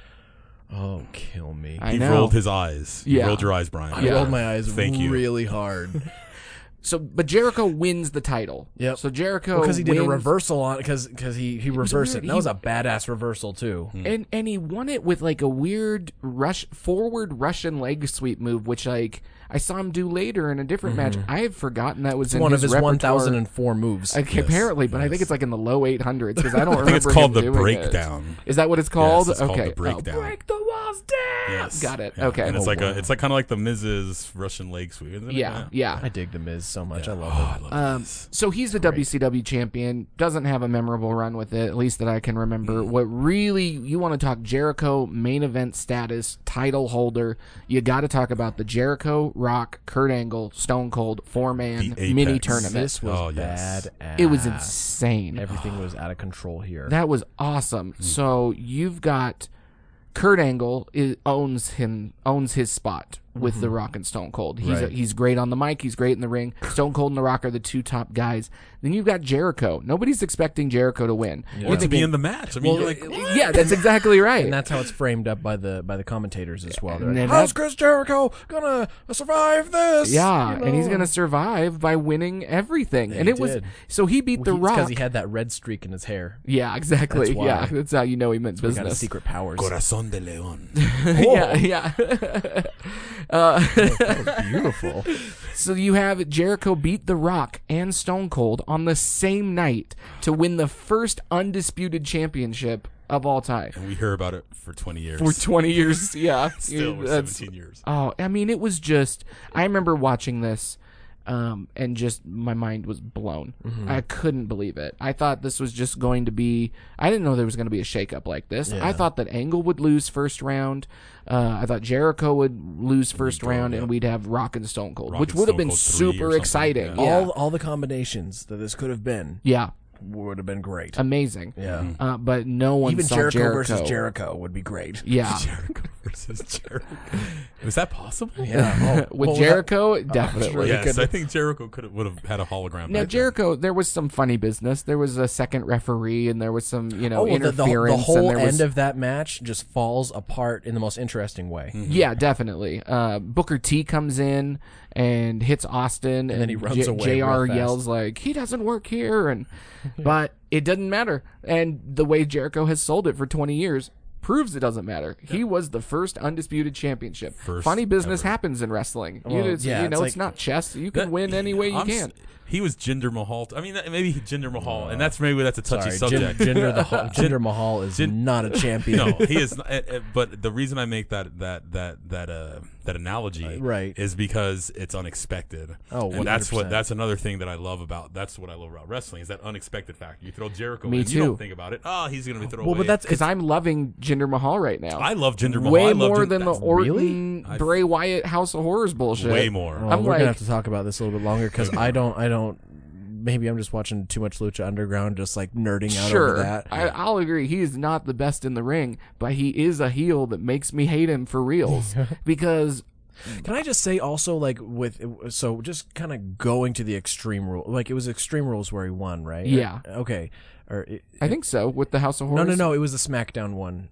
oh, kill me. I He know. rolled his eyes. Yeah. You rolled your eyes, Brian. I Yeah. rolled my eyes Thank you. really hard. So, but Jericho wins the title. Yep. So Jericho Because he did a wins- reversal on because because he he reversed weird- it. That he- was a badass reversal too. and and he won it with like a weird rush forward Russian leg sweep move, which like I saw him do later in a different match. I have forgotten that was It's in one his of his repertoire. one thousand and four moves. Okay, apparently, but I think it's like in the low eight hundreds because I don't I remember. think it's called him the doing it. breakdown. Is that what it's called? Yes, it's called okay, the breakdown. Oh, break the walls down. Yes. Got it. Yeah. Okay. And it's Oh, like wow. a, it's like kind of like the Miz's Russian leg sweep, isn't it? yeah, yeah. I dig the Miz so much. I love Oh, it. I love Um, this. so he's the W C W champion. Doesn't have a memorable run with it, at least that I can remember. Mm. What really you want to talk Jericho main event status, title holder? You got to talk about the Jericho, Rock, Kurt Angle, Stone Cold four man The Apex. mini tournament. This was Oh, yes. badass. It was insane. Everything was out of control here. That was awesome. So you've got Kurt Angle is, owns him owns his spot with The Rock and Stone Cold. He's Right. a, he's great on the mic. He's great in the ring. Stone Cold and The Rock are the two top guys. Then you've got Jericho. Nobody's expecting Jericho to win. Yeah. Or You're to be thinking- in the match. I mean, well, you're like, what? yeah, that's exactly right. and that's how it's framed up by the by the commentators as well. They're And like, then how's that- Chris Jericho gonna survive this? yeah, You and he's know? gonna survive by winning everything. Yeah, and he it was did. so he beat Well, The he- Rock. because he had that red streak in his hair. yeah, exactly. That's why. Yeah, that's how you know he meant He got his business. secret powers. Corazón de León. yeah, yeah. uh, That was beautiful. So you have Jericho beat The Rock and Stone Cold on the same night to win the first undisputed championship of all time. And we hear about it for twenty years. For twenty years, yeah. Still, we're That's- seventeen years. Oh, I mean, it was just, I remember watching this um, and just my mind was blown. Mm-hmm. I couldn't believe it. I thought this was just going to be, I didn't know there was going to be a shakeup like this. Yeah. I thought that Angle would lose first round. Uh, I thought Jericho would lose first go, round, yeah. and we'd have Rock and Stone Cold, Rock which and would have Stone been Cold three or super something, exciting. yeah. Yeah. All all the combinations that this could have been yeah. would have been great. Amazing. yeah. Uh, but no one Even saw Jericho, Jericho, versus Jericho would be great. Yeah. Jericho versus Jericho. Was that possible? Yeah. Oh, With well, Jericho, sure definitely. he Yes, could- I think Jericho could would have had a hologram. Now back then. Jericho, there was some funny business. There was a second referee, and there was some, you know, Oh, well, the, the, interference. the whole and there was, end of that match just falls apart in the most interesting way. yeah, definitely. Uh, Booker T comes in and hits Austin, and, then he runs J- away J R real fast. yells like, "He doesn't work here," and but it doesn't matter. And the way Jericho has sold it for twenty years proves it doesn't matter. He was the first undisputed championship. First Funny business ever. happens in wrestling. you, Well, it's, yeah, you it's know, like- it's not chess. You can That- win any way you I'm s- can. He was Jinder Mahal. I mean, that- maybe Jinder Mahal, and that's maybe that's a touchy Sorry, Jin- subject. Jinder, the, Jinder Mahal is Jin- not a champion. No, he is. Not, uh, uh, but the reason I make that that that that uh that analogy Right. is because it's unexpected. Oh, and that's what one hundred percent. that's another thing that I love about that's what I love about wrestling is that unexpected factor. You throw Jericho Me in, too. you don't think about it. Oh, he's gonna be thrown Well, away. but that's Because I'm loving Jinder Mahal right now. I love Jinder Mahal. way I love more Jin- than the that's- Orton I've- Bray Wyatt House of Horrors bullshit. way more. Well, I'm we're like- gonna have to talk about this a little bit longer because I don't, I don't. Maybe I'm just watching too much Lucha Underground, just like nerding out Sure, over that. I, I'll agree. He is not the best in the ring, but he is a heel that makes me hate him for reals. because Can I just say also, like with so just kind of going to the Extreme Rule, like it was Extreme Rules where he won, right? Yeah. Okay. Or it, I think so with the House of no, Horrors. no, no. It was the SmackDown one.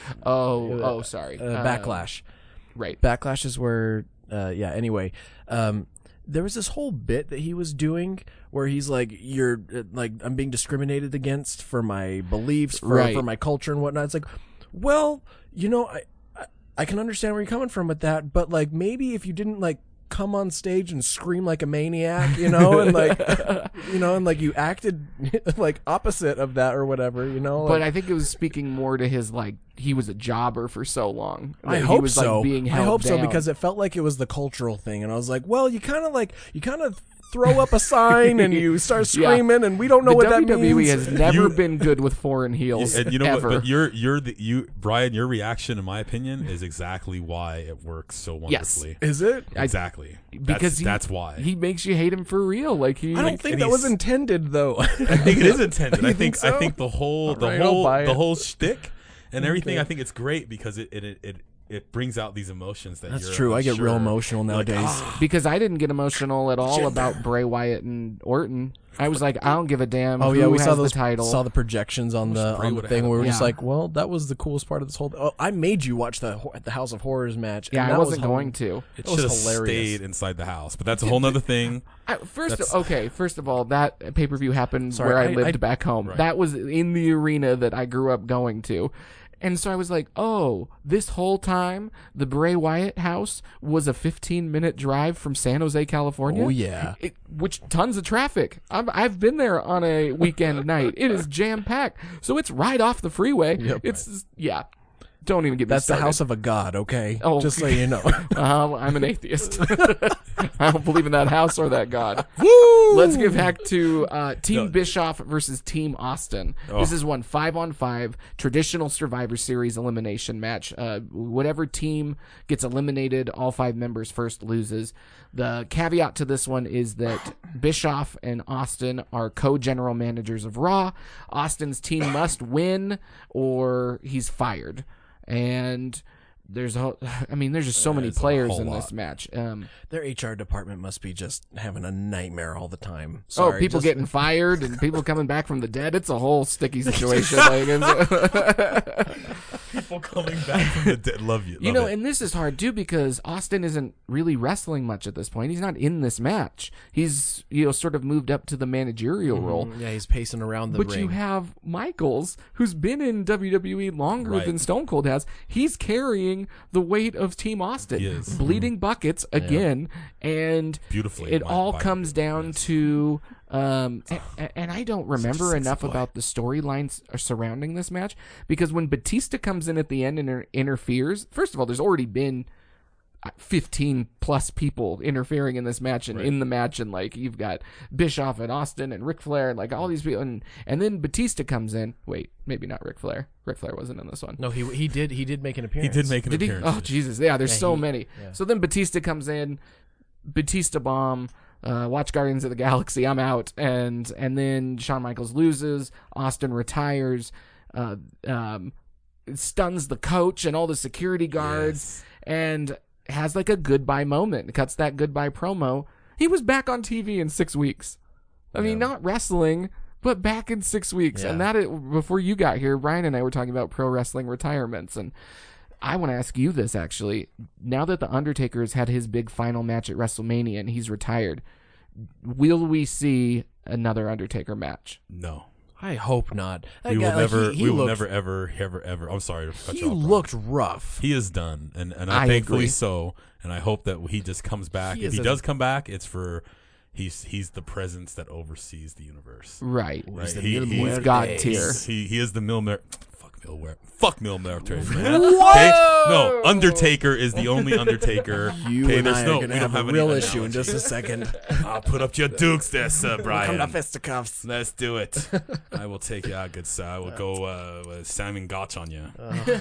Oh, Uh, oh, sorry. Uh, Uh, Backlash. Right. Backlash is where, uh, yeah. Anyway, um, there was this whole bit that he was doing where he's like, "You're uh, like, I'm being discriminated against for my beliefs, for Right. for my culture and whatnot." It's like, well, you know, I, I I can understand where you're coming from with that, but like maybe if you didn't like come on stage and scream like a maniac, you know, and like, you know, and like you acted like opposite of that or whatever, you know. But like- I think it was speaking more to his like he was a jobber for so long. I that hope he was, so. Like, being I held hope so down. because it felt like it was the cultural thing, and I was like, well, you kind of like you kind of throw up a sign and you start Yeah. screaming, and we don't know the what W that W E means. has never You- been good with foreign heels And you know ever. what? But you're you're the you Brian. Your reaction, in my opinion, is exactly why it works so Yes. wonderfully. Is it? Exactly. because that's, he, that's why. he makes you hate him for real. Like he, I don't think and that was he's- intended, though. I think it is intended. I You think, think so? I think the whole All the right, I'll whole buy the it. whole shtick and everything. Okay. I think it's great because it it it, it brings out these emotions that That's you're true. I get real unsure. emotional You're like, nowadays. "Ah." because I didn't get emotional at all about Bray Wyatt and Orton. I was like, I don't give a damn. Oh who yeah, we has saw those the title. saw the projections on the Bray on the would've thing had a- where we were just Yeah. like, well, that was the coolest part of this whole. Oh, I made you watch the Ho- the House of Horrors match. and yeah, I that was wasn't hel- going to. It That was should have hilarious. stayed inside the house, but that's a whole nother thing. I, first, That's- okay. First of all, that pay per view happened Sorry, where I, I- lived I- back home. Right. That was in the arena that I grew up going to, and so I was like, oh, this whole time the Bray Wyatt house was a fifteen minute drive from San Jose, California. Oh yeah. It, which tons of traffic. I'm, I've been there on a weekend night. It is jam packed, so it's right off the freeway. Yep. It's yeah. Don't even get me That's the started. house of a god, okay? Oh. Just so you know. Uh, I'm an atheist. I don't believe in that house or that god. Woo! Let's get back to uh, Team No. Bischoff versus Team Austin. Oh. This is one five on five traditional Survivor Series elimination match. Uh, whatever team gets eliminated, all five members first loses. The caveat to this one is that Bischoff and Austin are co-general managers of Raw. Austin's team must win or he's fired. And there's a, I mean, there's just so many There's a players whole in lot. this match. Um, Their H R department must be just having a nightmare all the time. oh, Sorry, people just- getting fired and people coming back from the dead. It's a whole sticky situation. like, it's- People coming back from the dead. Love you. you love know, it. and this is hard too because Austin isn't really wrestling much at this point. He's not in this match. He's, you know, sort of moved up to the managerial role. Yeah, he's pacing around the But ring. you have Michaels, who's been in W W E longer Right. than Stone Cold has. He's carrying the weight of Team Austin, He is. bleeding buckets again, and Beautifully it by- all by- comes down yes. to. Um, and, and I don't remember sexy enough boy. about the storylines surrounding this match because when Batista comes in at the end and inter- interferes, first of all, there's already been fifteen plus people interfering in this match and Right. in the match, and like you've got Bischoff and Austin and Ric Flair and like all these people, and and then Batista comes in. Wait, maybe not Ric Flair. Ric Flair wasn't in this one. No, he he did he did make an He appearance. did make an Did he? appearance. Oh Jesus, yeah. There's Yeah, so he- many. yeah. So then Batista comes in, Batista bomb. Uh, watch Guardians of the Galaxy. I'm out, and and then Shawn Michaels loses. Austin retires. Uh, um, stuns the coach and all the security guards, Yes. and has like a goodbye moment. Cuts that goodbye promo. He was back on T V in six weeks. I mean, Yeah. not wrestling, but back in six weeks. Yeah. And that is, before you got here, Brian and I were talking about pro wrestling retirements, and I want to ask you this actually. Now that The Undertaker has had his big final match at WrestleMania and he's retired, will we see another Undertaker match? No. I hope not. That We will guy, like, never. he, he we will looked, never, ever, ever, ever. I'm sorry to cut He you off. Brian. looked rough. He is done, and and I, I thankfully agree. so. And I hope that he just comes back. He if is he a- does come back, it's for he's he's the presence that oversees the universe. Right. Right. the He, Mil he's He's God Muertes. tier. He he is the Mil Mer- fuck Mil Mer- fuck Mil Muertes, man. Whoa! Okay? No, Undertaker is the only Undertaker. You okay, and there's I no, are gonna we have don't a have real any issue in analogy. just a second. I'll put up your dukes there, sir, Brian. Come to fisticuffs. Let's do it. I will take you out, good sir. I will go uh, with Simon Gotch on you.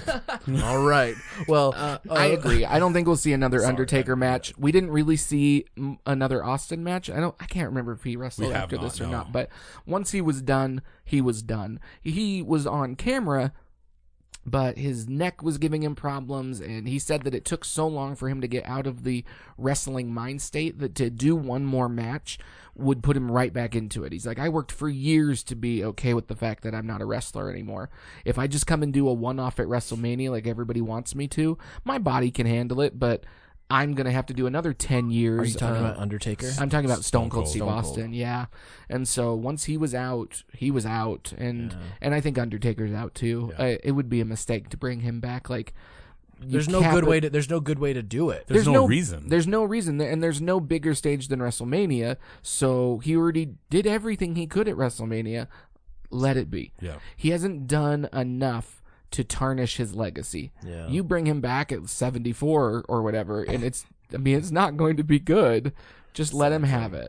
All right. Well, Uh, I agree. I don't think we'll see another Undertaker match. We didn't really see mm, another Austin match. I don't. I can't remember if he wrestled We have after not, this or no. not. But once he was done, he was done. He was on camera, but his neck was giving him problems, and he said that it took so long for him to get out of the wrestling mind state that to do one more match would put him right back into it. He's like, I worked for years to be okay with the fact that I'm not a wrestler anymore. If I just come and do a one-off at WrestleMania like everybody wants me to, my body can handle it, but I'm going to have to do another ten years. are you talking uh, about Undertaker? I'm talking about Stone Stone Cold Cold. Steve Stone Cold. Austin, yeah. And so once he was out, he was out, and Yeah. and I think Undertaker's out too. Yeah. Uh, it would be a mistake to bring him back. Like, you There's no cap good it- way to. There's no good way to do it. There's, no, reason. There's no reason, and there's no bigger stage than WrestleMania. So he already did everything he could at WrestleMania. Let it be. yeah. He hasn't done enough to tarnish his legacy. Yeah. You bring him back at seventy-four or whatever, and it's, I mean, it's not going to be good. Just let him have it.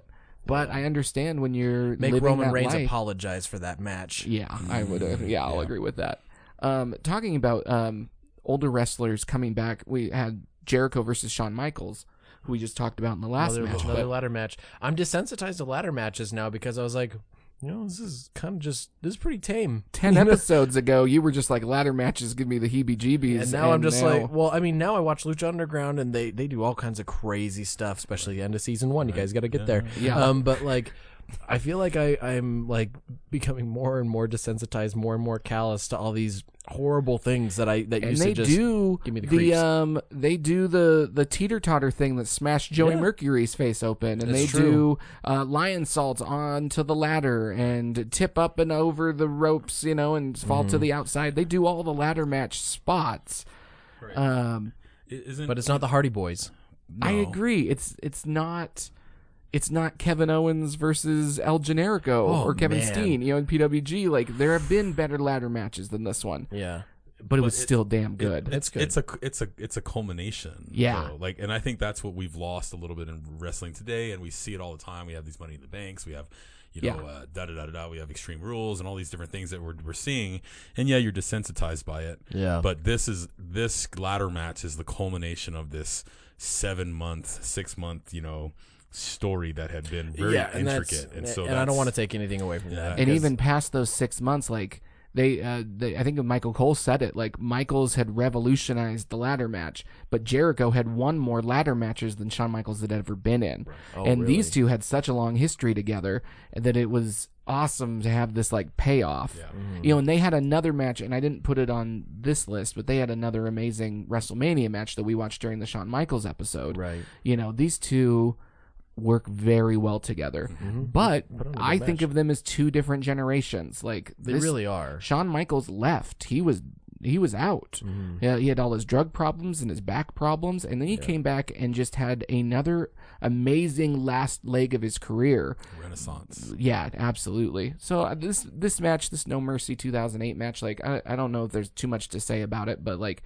But I understand when you're Make living Roman that Reigns life. apologize for that match. Yeah, I would. Uh, yeah, I'll Yeah. agree with that. Um, talking about um, older wrestlers coming back, we had Jericho versus Shawn Michaels, who we just talked about in the last Another, match. another But ladder match. I'm desensitized to ladder matches now because I was like, you know, this is kind of just this is pretty tame. ten episodes ago, you were just like, ladder matches give me the heebie-jeebies. And now I'm just now- like, well, I mean, now I watch Lucha Underground and they, they do all kinds of crazy stuff, especially the end of season one. You guys got to get there. Yeah. Um, but like, I feel like I, I'm like becoming more and more desensitized, more and more callous to all these horrible things that I that and used they to just do give me the the, creeps. um they do the the teeter totter thing that smashed Joey Yeah. Mercury's face open, and That's they true. do uh, lion salt onto the ladder and tip up and over the ropes, you know, and fall Mm-hmm. to the outside. They do all the ladder match spots. Right. Um, Isn't But it's not the Hardy Boys. I no. agree. It's it's not. It's not Kevin Owens versus El Generico Oh, or Kevin man. Steen, you know, in P W G. Like, there have been better ladder matches than this one, Yeah. but it was it- still damn good. It's good. It's a it's a it's a culmination. Yeah. though. Like, and I think that's what we've lost a little bit in wrestling today, and we see it all the time. We have these Money in the Banks. We have, you know, Yeah. uh, da da da da da. We have Extreme Rules and all these different things that we're we're seeing. And yeah, you're desensitized by it. Yeah. But this is this ladder match is the culmination of this seven month, six month, you know, story that had been very yeah, and that's- intricate. And so and I don't want to that's- take anything away from Yeah. that. And because- even past those six months, like they, uh, they, I think Michael Cole said it. Like Michaels had revolutionized the ladder match, but Jericho had won more ladder matches than Shawn Michaels had ever been in. Oh, and these really? two had such a long history together that it was awesome to have this like payoff. Yeah. Mm-hmm. You know, and they had another match, and I didn't put it on this list, but they had another amazing WrestleMania match that we watched during the Shawn Michaels episode. Right. You know, these two work very well together. But Put on a good I think match. of them as two different generations. Like They this- really are. Shawn Michaels left. He was he was out. Mm-hmm. Yeah, he had all his drug problems and his back problems, and then he came back and just had another amazing last leg of his career. Renaissance. Yeah, absolutely. So uh, this this match, this No Mercy two thousand eight match, like I I don't know if there's too much to say about it, but like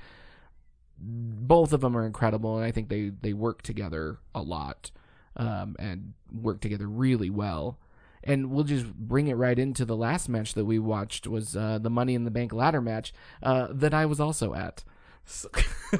both of them are incredible, and I think they they work together a lot, um, and work together really well. And we'll just bring it right into the last match that we watched was uh, the Money in the Bank ladder match uh, that I was also at. So,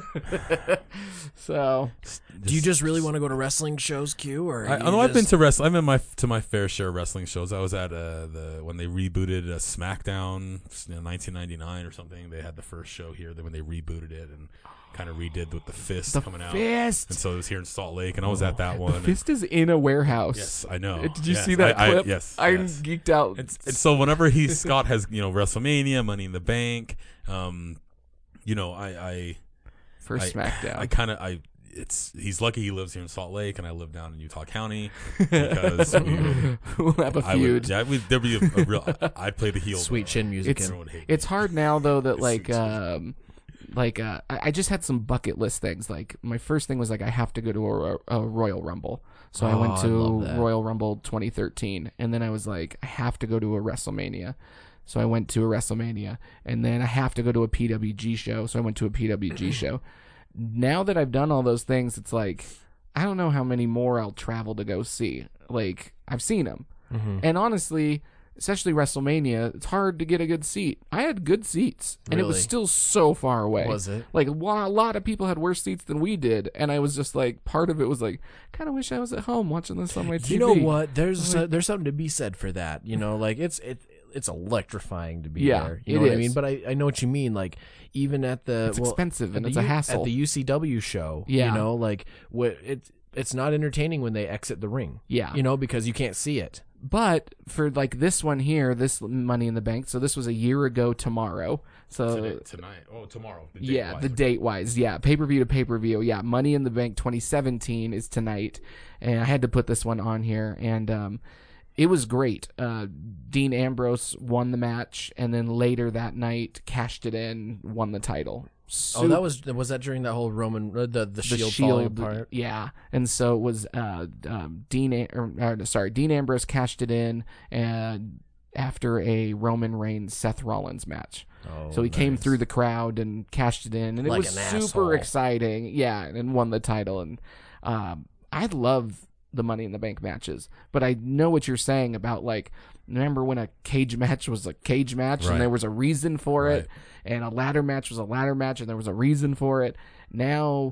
so Do you just really want to go to wrestling shows, Q? Or I, you I know I've been just- to wrestling. I've been my to my fair share of wrestling shows. I was at uh, the when they rebooted uh, SmackDown, you know, nineteen ninety-nine or something. They had the first show here. Then when they rebooted it and kind of redid with the fist the coming out, fist. and so it was here in Salt Lake, and I was at that one. The and- fist is in a warehouse. yes, I know. Did you Yes, see that I- I- clip? yes, I'm yes. geeked out. And, and so whenever he Scott has you know WrestleMania, Money in the Bank, um, you know I I for I, SmackDown. I kind of I. It's he's lucky he lives here in Salt Lake, and I live down in Utah County because we, we'll have a I feud. would, yeah, we, there'd be a, a real. I, I'd play the heel. Sweet though. chin music. It's- in. Everyone would hate me. It's hard now though that It's like sweet, sweet. um like uh I I just had some bucket list things. Like my first thing was like I have to go to a, a Royal Rumble. So I Oh, went I to love that. Royal Rumble twenty thirteen, and then I was like I have to go to a WrestleMania. So I went to a WrestleMania, and then I have to go to a P W G show. So I went to a P W G show. Now that I've done all those things, it's like I don't know how many more I'll travel to go see. Like I've seen them. Mm-hmm. And honestly, especially WrestleMania, it's hard to get a good seat. I had good seats, and it was Really? still so far away. Was it? Like, wa- a lot of people had worse seats than we did, and I was just like, part of it was like, kind of wish I was at home watching this on my T V. You know what? There's uh, there's something to be said for that. You know, like it's it it's electrifying to be Yeah, there. You it know what I is. mean? But I, I know what you mean. Like even at the It's well, expensive, at and the it's a U- hassle. at the U C W show. Yeah. you know, like what it it's not entertaining when they exit the ring. Yeah. you know, because you can't see it. But for like this one here, this Money in the Bank, so this was a year ago tomorrow. So Today, tonight. Oh, tomorrow. The date yeah, wise. the date wise, yeah, pay per view to pay per view, yeah. Money in the Bank twenty seventeen is tonight, and I had to put this one on here, and um, it was great. Uh, Dean Ambrose won the match, and then later that night cashed it in, won the title. Oh, that was was that during that whole Roman uh, the the the shield, shield, falling apart. yeah. And so it was uh, um, Dean, A- or, or, sorry, Dean Ambrose cashed it in, and after a Roman Reigns Seth Rollins match. Oh, So he came nice. through the crowd and cashed it in, and it Like was an super asshole. exciting. Yeah, and won the title. And um, I love the Money in the Bank matches, but I know what you're saying about, like, remember when a cage match was a cage match Right. and there was a reason for Right. it, and a ladder match was a ladder match and there was a reason for it. Now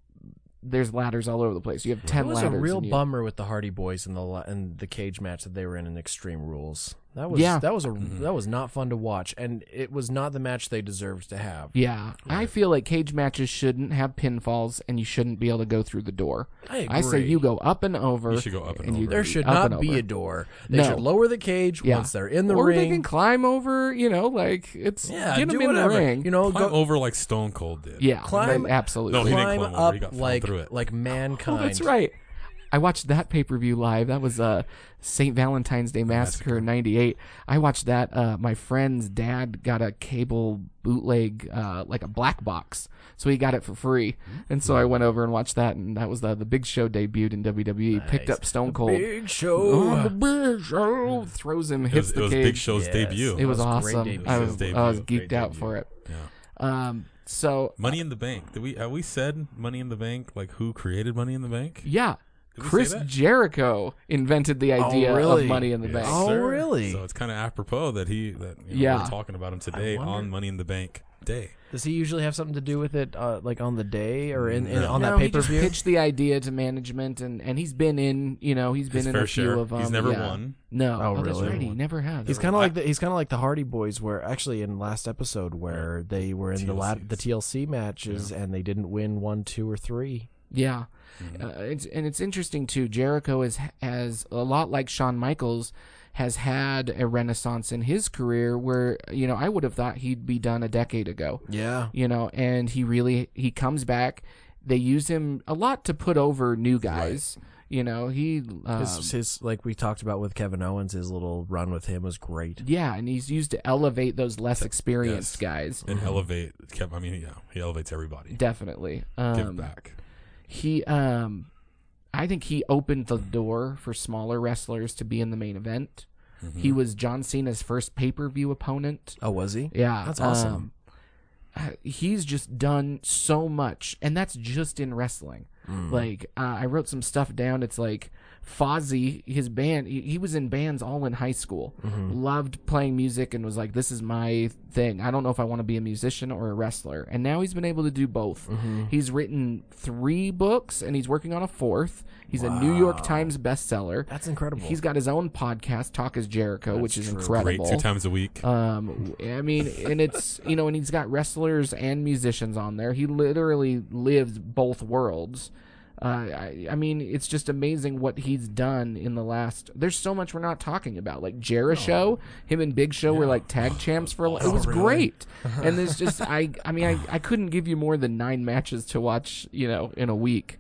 there's ladders all over the place. You have ten It was ladders. a real and you- bummer with the Hardy Boys and the la- and the cage match that they were in in Extreme Rules. That was Yeah. that was a Mm-hmm. that was not fun to watch, and it was not the match they deserved to have. Yeah, I feel like cage matches shouldn't have pinfalls, and you shouldn't be able to go through the door. I I say agree. you go up and over. You should go up and you- over. There should up not and be over. a door. They No. should lower the cage Yeah. once they're in the or ring. they can climb over. You know, like it's yeah, get them do in whatever. the ring. You know, Climb go over like Stone Cold did. yeah, climb- right, absolutely. No, he didn't climb climb over. up He got thrown like through it. like mankind. Oh, that's right. I watched that pay per view live. That was uh, Saint Valentine's Day Massacre ninety-eight. I watched that. Uh, my friend's dad got a cable bootleg, uh, like a black box, so he got it for free. And so I went over and watched that, and that was the the Big Show debuted in W W E. Picked Nice. up Stone Cold. Big Show. Oh, the Big Show throws him, It hits was, the it was cage. Big Show's Yes. debut. It was, That was a great awesome. debut. I It was, was his I was debut. geeked Great out debut. for it. Yeah. Um, so Money in the Bank. Did we have we said Money in the Bank? Like who created Money in the Bank? yeah, Did we say Chris that? Jericho invented the idea really? of Money in the Yes, Bank. Oh, sir. really? So it's kind of apropos that he that you know, Yeah. we're talking about him today wonder- on Money in the Bank Day. Does he usually have something to do with it, uh, like on the day or in, in No. on no, that pay he per just view? pitched the idea to management, and, and he's been in, you know, he's been His in fair a few share. of them. He's never yeah. won. No, Oh, that's really? right. He never has. He's kind of like the he's kind of like the Hardy Boys, where actually in last episode where they were in the T L lat- Cs. the T L C matches and they didn't win one, two, or three. Yeah, Mm-hmm. uh, it's, and it's interesting too. Jericho is has a lot like Shawn Michaels has had a renaissance in his career, where you know I would have thought he'd be done a decade ago. Yeah, You know, and he really he comes back. They use him a lot to put over new guys. You know, he um, his, his like we talked about with Kevin Owens, his little run with him was great. yeah, and he's used to elevate those less experienced Yes. guys. And elevate. Kept. I mean, yeah, he elevates everybody. Definitely. Give Um, back. He, um, I think he opened the door for smaller wrestlers to be in the main event. Mm-hmm. He was John Cena's first pay per view opponent. Oh, was he? Yeah, That's awesome. um, uh, he's just done so much, and that's just in wrestling. Mm. Like uh, I wrote some stuff down. It's like Fozzy, his band. He, he was in bands all in high school. Mm-hmm. Loved playing music and was like, "This is my thing. I don't know if I want to be a musician or a wrestler." And now he's been able to do both. Mm-hmm. He's written three books, and he's working on a fourth. He's a New York Times bestseller. That's incredible. He's got his own podcast, Talk is Jericho, which is true. incredible. Great two times a week. Um, I mean, and it's you know, and he's got wrestlers and musicians on there. He literally lives both worlds. Uh, I, I mean, it's just amazing what he's done in the last. There's so much we're not talking about, like Jericho. Him and Big Show were like tag champs for. a li- It was really? great, and there's just I. I mean, I, I couldn't give you more than nine matches to watch, you know, in a week.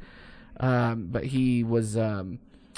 Um, but he was. Um,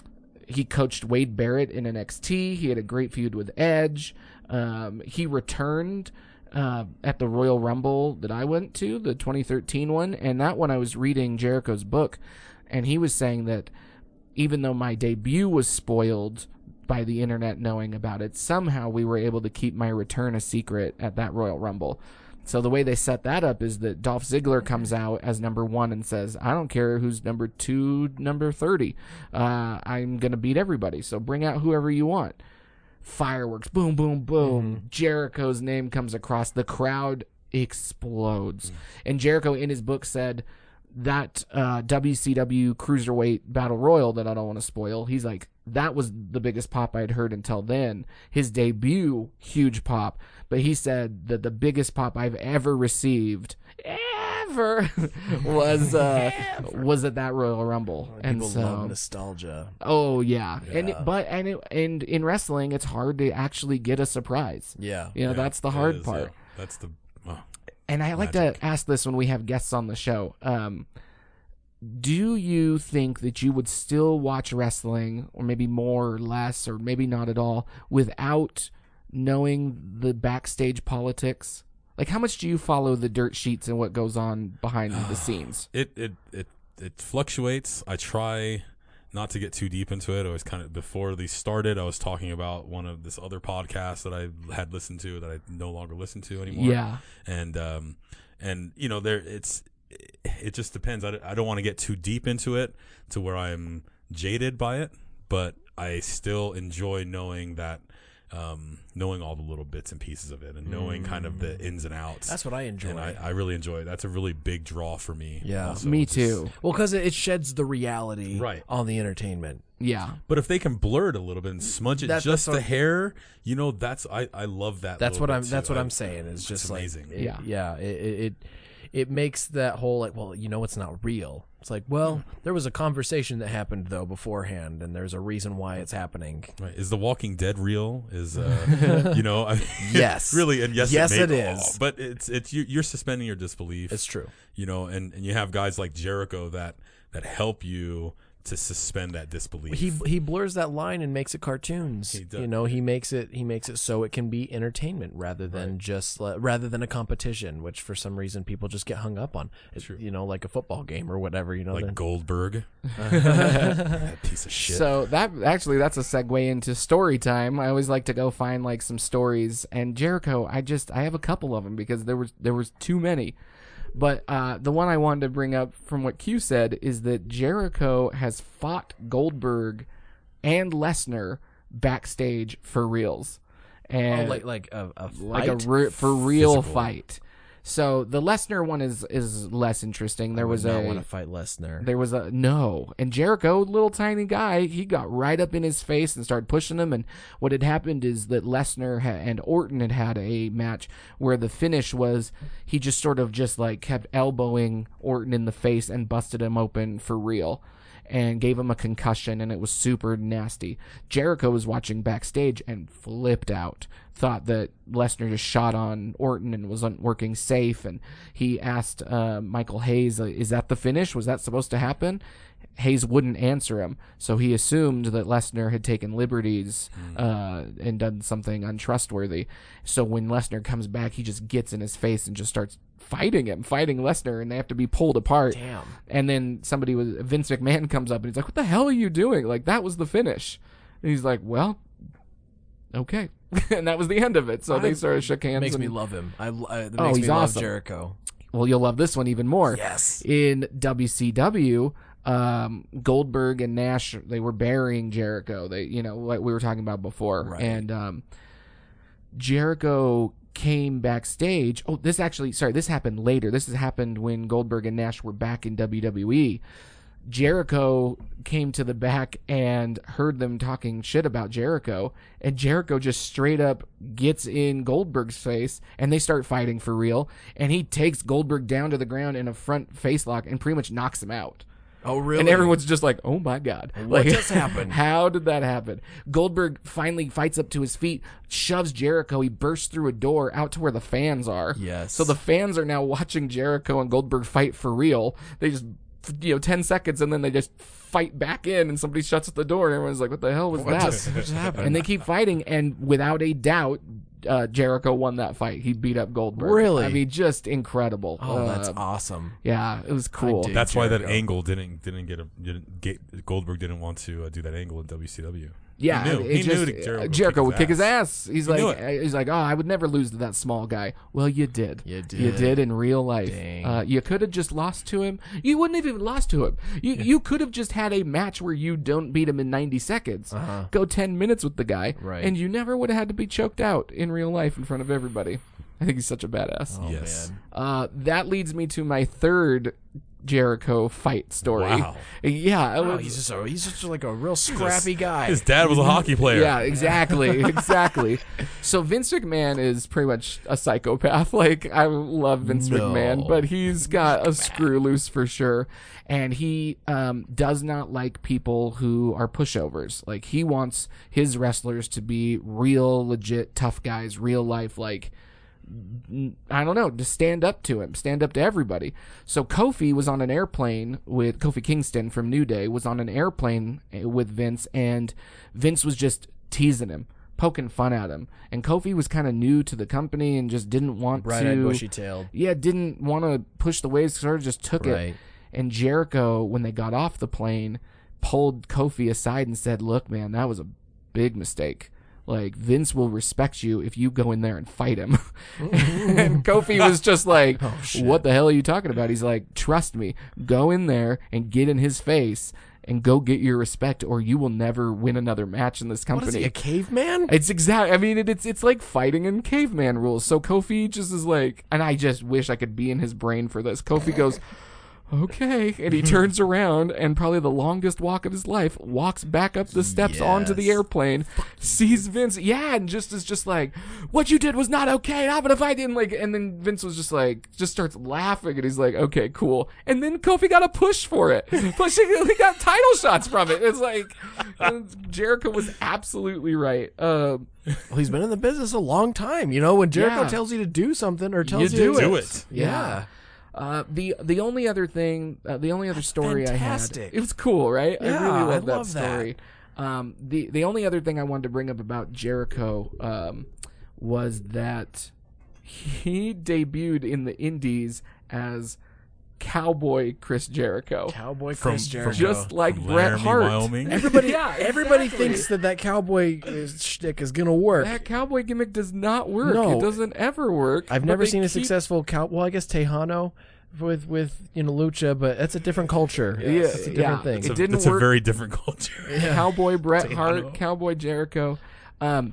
he coached Wade Barrett in N X T. He had a great feud with Edge. Um, he returned uh, at the Royal Rumble that I went to, the twenty thirteen one, and that one I was reading Jericho's book, and he was saying that even though my debut was spoiled by the internet knowing about it, somehow we were able to keep my return a secret at that Royal Rumble. So the way they set that up is that Dolph Ziggler comes out as number one and says, "I don't care who's number two, number thirty. Uh, I'm going to beat everybody, so bring out whoever you want." Fireworks, boom, boom, boom. Jericho's name comes across. The crowd explodes. And Jericho, in his book, said that uh, W C W Cruiserweight Battle Royal that I don't want to spoil, he's like, that was the biggest pop I'd heard until then. His debut, huge pop. But he said that the biggest pop I've ever received, ever, was uh, was at that Royal Rumble. And People so, love nostalgia. oh yeah, and it, Yeah. but and it, and in wrestling, it's hard to actually get a surprise. Yeah. You know, Yeah, that's the it hard is, part. yeah. That's the. Oh. And I like Magic. to ask this when we have guests on the show. Um, do you think that you would still watch wrestling, or maybe more or less, or maybe not at all, without knowing the backstage politics? Like, how much do you follow the dirt sheets and what goes on behind the scenes? It it it it fluctuates. I try not to get too deep into it. I was kind of before these started. I was talking about one of this other podcast that I had listened to that I no longer listen to anymore. Yeah. and um and you know there it's it just depends. I, I don't want to get too deep into it to where I'm jaded by it, but I still enjoy knowing that. Um, knowing all the little bits and pieces of it and knowing mm. kind of the ins and outs. That's what I enjoy. And I, I really enjoy it. That's a really big draw for me. Yeah. Also, me just, too. Well, because it sheds the reality right. on the entertainment. Yeah. But if they can blur it a little bit and smudge it that, just the what, hair, you know, that's I, I love that. That's what I'm too. that's what I, I'm saying. It's just like amazing. It, yeah. Yeah. It, it it makes that whole like, well, you know, it's not real. It's like, well, there was a conversation that happened though beforehand, and there's a reason why it's happening. Right. Is The Walking Dead real? Is uh, you know? I mean, yes. Really, and yes, yes, it, it oh, is. but it's it's you, you're suspending your disbelief. It's true. You know, and, and you have guys like Jericho that that help you to suspend that disbelief. He he blurs that line and makes it cartoons. He does. You know, he makes it he makes it so it can be entertainment rather than Right. just uh, rather than a competition, which for some reason people just get hung up on. It's, True. you know, like a football game or whatever. You know, like then, Goldberg, that piece of shit. So that actually that's a segue into story time. I always like to go find like some stories, and Jericho, I just I have a couple of them because there was there was too many. But uh, the one I wanted to bring up from what Q said is that Jericho has fought Goldberg and Lesnar backstage for reals, and oh, like like a, a like a fight? re- for real Physical. fight. So the Lesnar one is is less interesting. There I would was not a want to fight Lesnar. there was a no, and Jericho, little tiny guy, he got right up in his face and started pushing him. And what had happened is that Lesnar ha- and Orton had had a match where the finish was he just sort of just like kept elbowing Orton in the face and busted him open for real, and gave him a concussion, and it was super nasty. Jericho was watching backstage and flipped out, thought that Lesnar just shot on Orton and wasn't working safe, and he asked uh, Michael Hayes, is that the finish? Was that supposed to happen? Hayes wouldn't answer him, so he assumed that Lesnar had taken liberties uh, and done something untrustworthy. So when Lesnar comes back, he just gets in his face and just starts fighting him, fighting Lesnar, and they have to be pulled apart. Damn. And then somebody was Vince McMahon comes up and he's like, "What the hell are you doing? Like that was the finish." And he's like, "Well, okay," and that was the end of it. So I- they sort of shook hands. Makes and, me love him. I, I that Oh, makes he's me love awesome. Jericho. Well, you'll love this one even more. Yes. In W C W, um, Goldberg and Nash, they were burying Jericho. They, you know, like we were talking about before. Right. And um, Jericho came backstage. Oh, this actually, sorry, this happened later. This has happened when Goldberg and Nash were back in W W E. Jericho came to the back and heard them talking shit about Jericho, and Jericho just straight up gets in Goldberg's face, and they start fighting for real, and he takes Goldberg down to the ground in a front face lock and pretty much knocks him out. Oh, really? And everyone's just like, oh my God. What Like, just happened? How did that happen? Goldberg finally fights up to his feet, shoves Jericho. He bursts through a door out to where the fans are. Yes. So the fans are now watching Jericho and Goldberg fight for real. They just, you know, ten seconds and then they just fight back in and somebody shuts the door and everyone's like, what the hell was What that? just- what just happened? And they keep fighting, and without a doubt, uh, Jericho won that fight. He beat up Goldberg. Really? I mean, just incredible. Oh, that's Uh, awesome. yeah, it was cool. dig That's why that Jericho. angle didn't didn't get a didn't get Goldberg didn't want to uh, do that angle in W C W. Yeah, He knew. it He just, knew that Jericho uh, would Jericho kick would his kick his ass. ass. He's He knew like, it. he's like, oh, I would never lose to that small guy. Well, you did. You You did. did in real life. Dang. Uh, you could have just lost to him. You wouldn't have even lost to him. You you could have just had a match where you don't beat him in ninety seconds. Uh-huh. Go ten minutes with the guy, Right. and you never would have had to be choked out in real life in front of everybody. I think he's such a badass. Oh, Yes. man. Uh, that leads me to my third Jericho fight story. Wow. Yeah, it Oh, was- he's just a, he's just like a real scrappy guy. His dad was a hockey player. Yeah, exactly, exactly. So Vince McMahon is pretty much a psychopath. Like, I love Vince No. McMahon, but he's got a screw loose for sure. And he um, does not like people who are pushovers. Like, he wants his wrestlers to be real, legit, tough guys, real life, like, I don't know, to stand up to him, stand up to everybody. So Kofi was on an airplane with Kofi Kingston from New Day was on an airplane with Vince, and Vince was just teasing him, poking fun at him. And Kofi was kind of new to the company and just didn't want Bright-eyed, to, bushy-tailed. yeah, didn't want to push the waves, sort of just took Right. it. And Jericho, when they got off the plane, pulled Kofi aside and said, "Look, man, that was a big mistake. Like, Vince will respect you if you go in there and fight him." And Kofi was just like, Oh, shit. what the hell are you talking about? He's like, trust me, go in there and get in his face and go get your respect, or you will never win another match in this company. What is he, a caveman? It's exact. I mean, it, it's it's like fighting in caveman rules. So Kofi just is like, and I just wish I could be in his brain for this. Kofi goes, okay, and he turns around and probably the longest walk of his life walks back up the steps Yes. onto the airplane, sees Vince, yeah, and just is just like, what you did was not okay. How about if I didn't like? And then Vince was just like, just starts laughing, and he's like, okay, cool. And then Kofi got a push for it, pushing. He got title shots from it. It's like and Jericho was absolutely right. Um, Well, he's been in the business a long time. You know, when Jericho Yeah. tells you to do something or tells You you, do to Do it. Yeah. Uh, the the only other thing, uh, the only other story fantastic. I had, it was cool, right? I Yeah, really love I that love that. story. Um, the the only other thing I wanted to bring up about Jericho um, was that he debuted in the Indies as Cowboy Chris Jericho, Cowboy From- Chris from- Jericho. just like From Bret Laramie, Hart. Wyoming. everybody, Yeah, everybody exactly. thinks that that cowboy uh, shtick is gonna work. That cowboy gimmick does not work. No. It doesn't ever work. I've but never they seen a keep- successful cow. Well, I guess Tejano with with you know lucha, but that's a different culture. Yeah, it's a different yeah. thing. It's, It a, didn't it's work. a very different culture. Cowboy Bret Tejano. Hart, Cowboy Jericho. Um,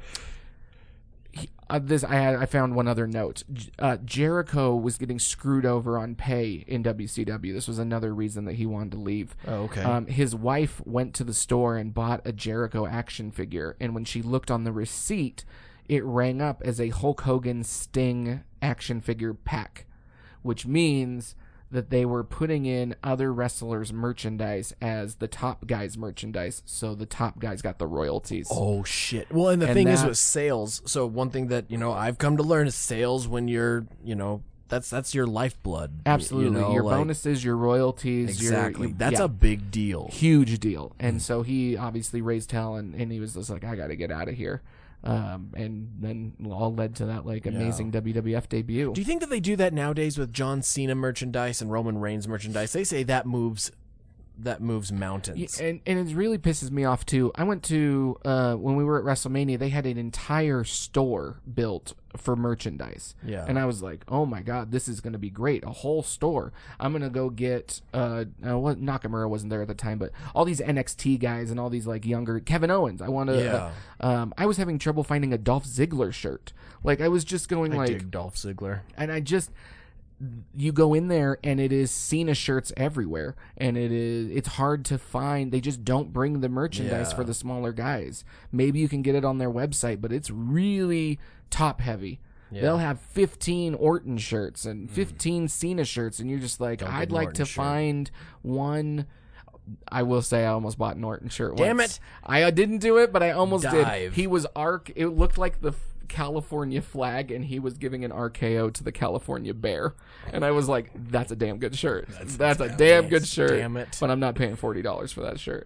he- uh, this I had, I found one other note. J- Uh, Jericho was getting screwed over on pay in W C W. This was another reason that he wanted to leave. Oh, okay. Um, his wife went to the store and bought a Jericho action figure, and when she looked on the receipt, it rang up as a Hulk Hogan Sting action figure pack, which means that they were putting in other wrestlers' merchandise as the top guys' merchandise, so the top guys got the royalties. Oh shit! Well, and the And thing is that- with sales. So one thing that you know I've come to learn is sales when you're you know that's that's your lifeblood. y- Absolutely, You know, your like- bonuses, your royalties, Exactly. Your, That's yeah, a big deal. huge deal. And so he obviously raised hell, and, and he was just like, I got to get out of here. Um, and then all led to that like amazing W W F debut. Do you think that they do that nowadays with John Cena merchandise and Roman Reigns merchandise? They say that moves that moves mountains. Yeah, and and it really pisses me off too. I went to uh, when we were at WrestleMania, they had an entire store built for merchandise. Yeah. and I was like, oh my god, this is going to be great. A whole store. I'm gonna go get. Uh, uh, what Nakamura wasn't there at the time, but all these N X T guys and all these like younger Kevin Owens. I want to. Yeah. Uh, um, I was having trouble finding a Dolph Ziggler shirt. Like I was just going I like, dig Dolph Ziggler. and I just. You go in there and it is Cena shirts everywhere, and it is it's hard to find. They just don't bring the merchandise Yeah. for the smaller guys. Maybe you can get it on their website, but it's really top heavy. Yeah. They'll have fifteen Orton shirts and fifteen Cena shirts, and you're just like, Don't get I'd an like Orton to shirt. find one. I will say I almost bought an Orton shirt. Damn once. it. I uh, didn't do it, but I almost Dive. did. He was arc. It looked like the California flag, and he was giving an R K O to the California Bear, and I was like, "That's a damn good shirt. That's, a damn good shirt." Damn it. But I'm not paying forty dollars for that shirt.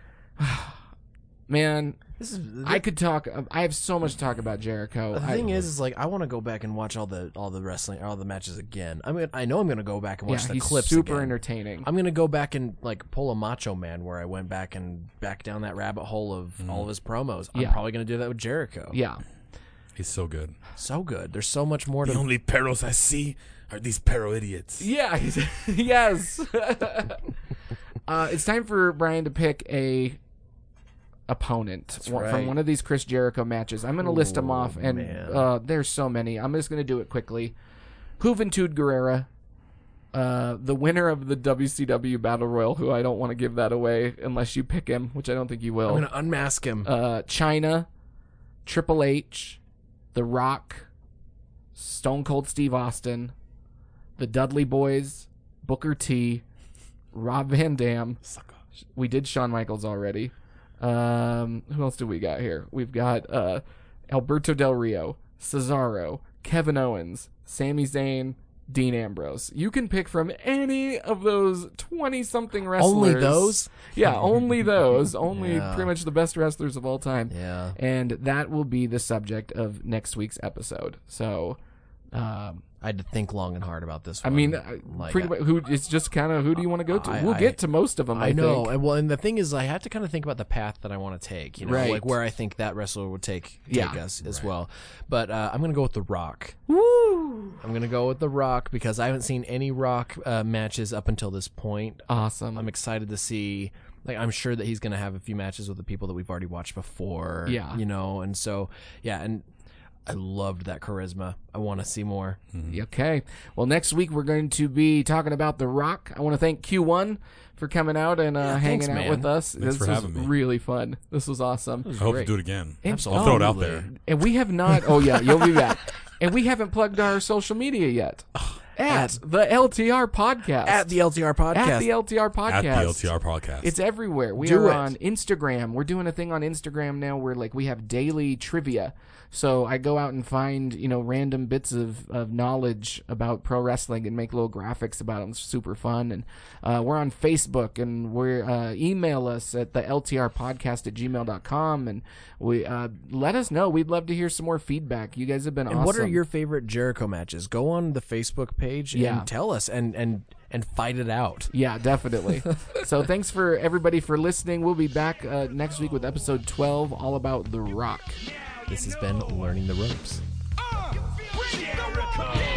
Man, This is I could talk. I have so much to talk about Jericho. The I- thing is, is like I want to go back and watch all the all the wrestling, all the matches again. I mean, I know I'm gonna go back and watch yeah, the he's clips. super again. entertaining. I'm gonna go back and like pull a Macho Man where I went back and back down that rabbit hole of all of his promos. I'm Yeah. probably gonna do that with Jericho. Yeah. He's so good. So good. There's so much more The to. only perros I see are these perro idiots. Yeah. Yes. uh, it's time for Brian to pick a opponent one- from right. one of these Chris Jericho matches. I'm going to list them off, and man. uh, there's so many. I'm just going to do it quickly. Juventud Guerrera, uh, the winner of the W C W Battle Royal, who I don't want to give that away unless you pick him, which I don't think you will. I'm gonna unmask him. uh, China, Triple H, The Rock, Stone Cold Steve Austin, the Dudley Boys, Booker T, Rob Van Dam. We did Shawn Michaels already. Um, who else do we got here? We've got uh, Alberto Del Rio, Cesaro, Kevin Owens, Sami Zayn, Dean Ambrose. You can pick from any of those twenty-something wrestlers. Only those? Yeah, only those. Only Yeah. pretty much the best wrestlers of all time. Yeah. And that will be the subject of next week's episode. So, um, I had to think long and hard about this I one. mean, uh, Like, pretty I- much, who it's just kind of who do you want to go to? I- we'll I- get to most of them. I, I know, think. and well, and the thing is, I have to kind of think about the path that I want to take. You know, Right. like where I think that wrestler would take take Yeah. us as well. But uh, I'm gonna go with The Rock. Woo! I'm gonna go with The Rock because I haven't seen any Rock uh, matches up until this point. Awesome. I'm excited to see like I'm sure that he's going to have a few matches with the people that we've already watched before. Yeah. You know, and so, yeah, and I loved that charisma. I want to see more. Mm-hmm. Okay. Well, next week we're going to be talking about The Rock. I want to thank Q one for coming out and uh, Yeah, hanging thanks, out man. with us. Thanks this for was having me. really fun. This was awesome. I hope you do it again. And- I'll throw it out Absolutely. there. And we have not. Oh yeah, you'll be back. And we haven't plugged our social media yet. At the L T R podcast. At the L T R podcast. At the L T R podcast. At the L T R podcast. It's everywhere. We Do are it. on Instagram. We're doing a thing on Instagram now where like we have daily trivia. So I go out and find, you know, random bits of, of knowledge about pro wrestling and make little graphics about them. It's super fun. And uh, we're on Facebook, and we're uh, email us at the L T R podcast at gmail dot com, and we uh, let us know. We'd love to hear some more feedback. You guys have been And awesome. what are your favorite Jericho matches? Go on the Facebook page Yeah. and tell us and, and, and fight it out. Yeah, definitely. So thanks for everybody for listening. We'll be back uh, next week with episode twelve, all about The Rock. This has been Learning the Ropes. Uh, Jericho.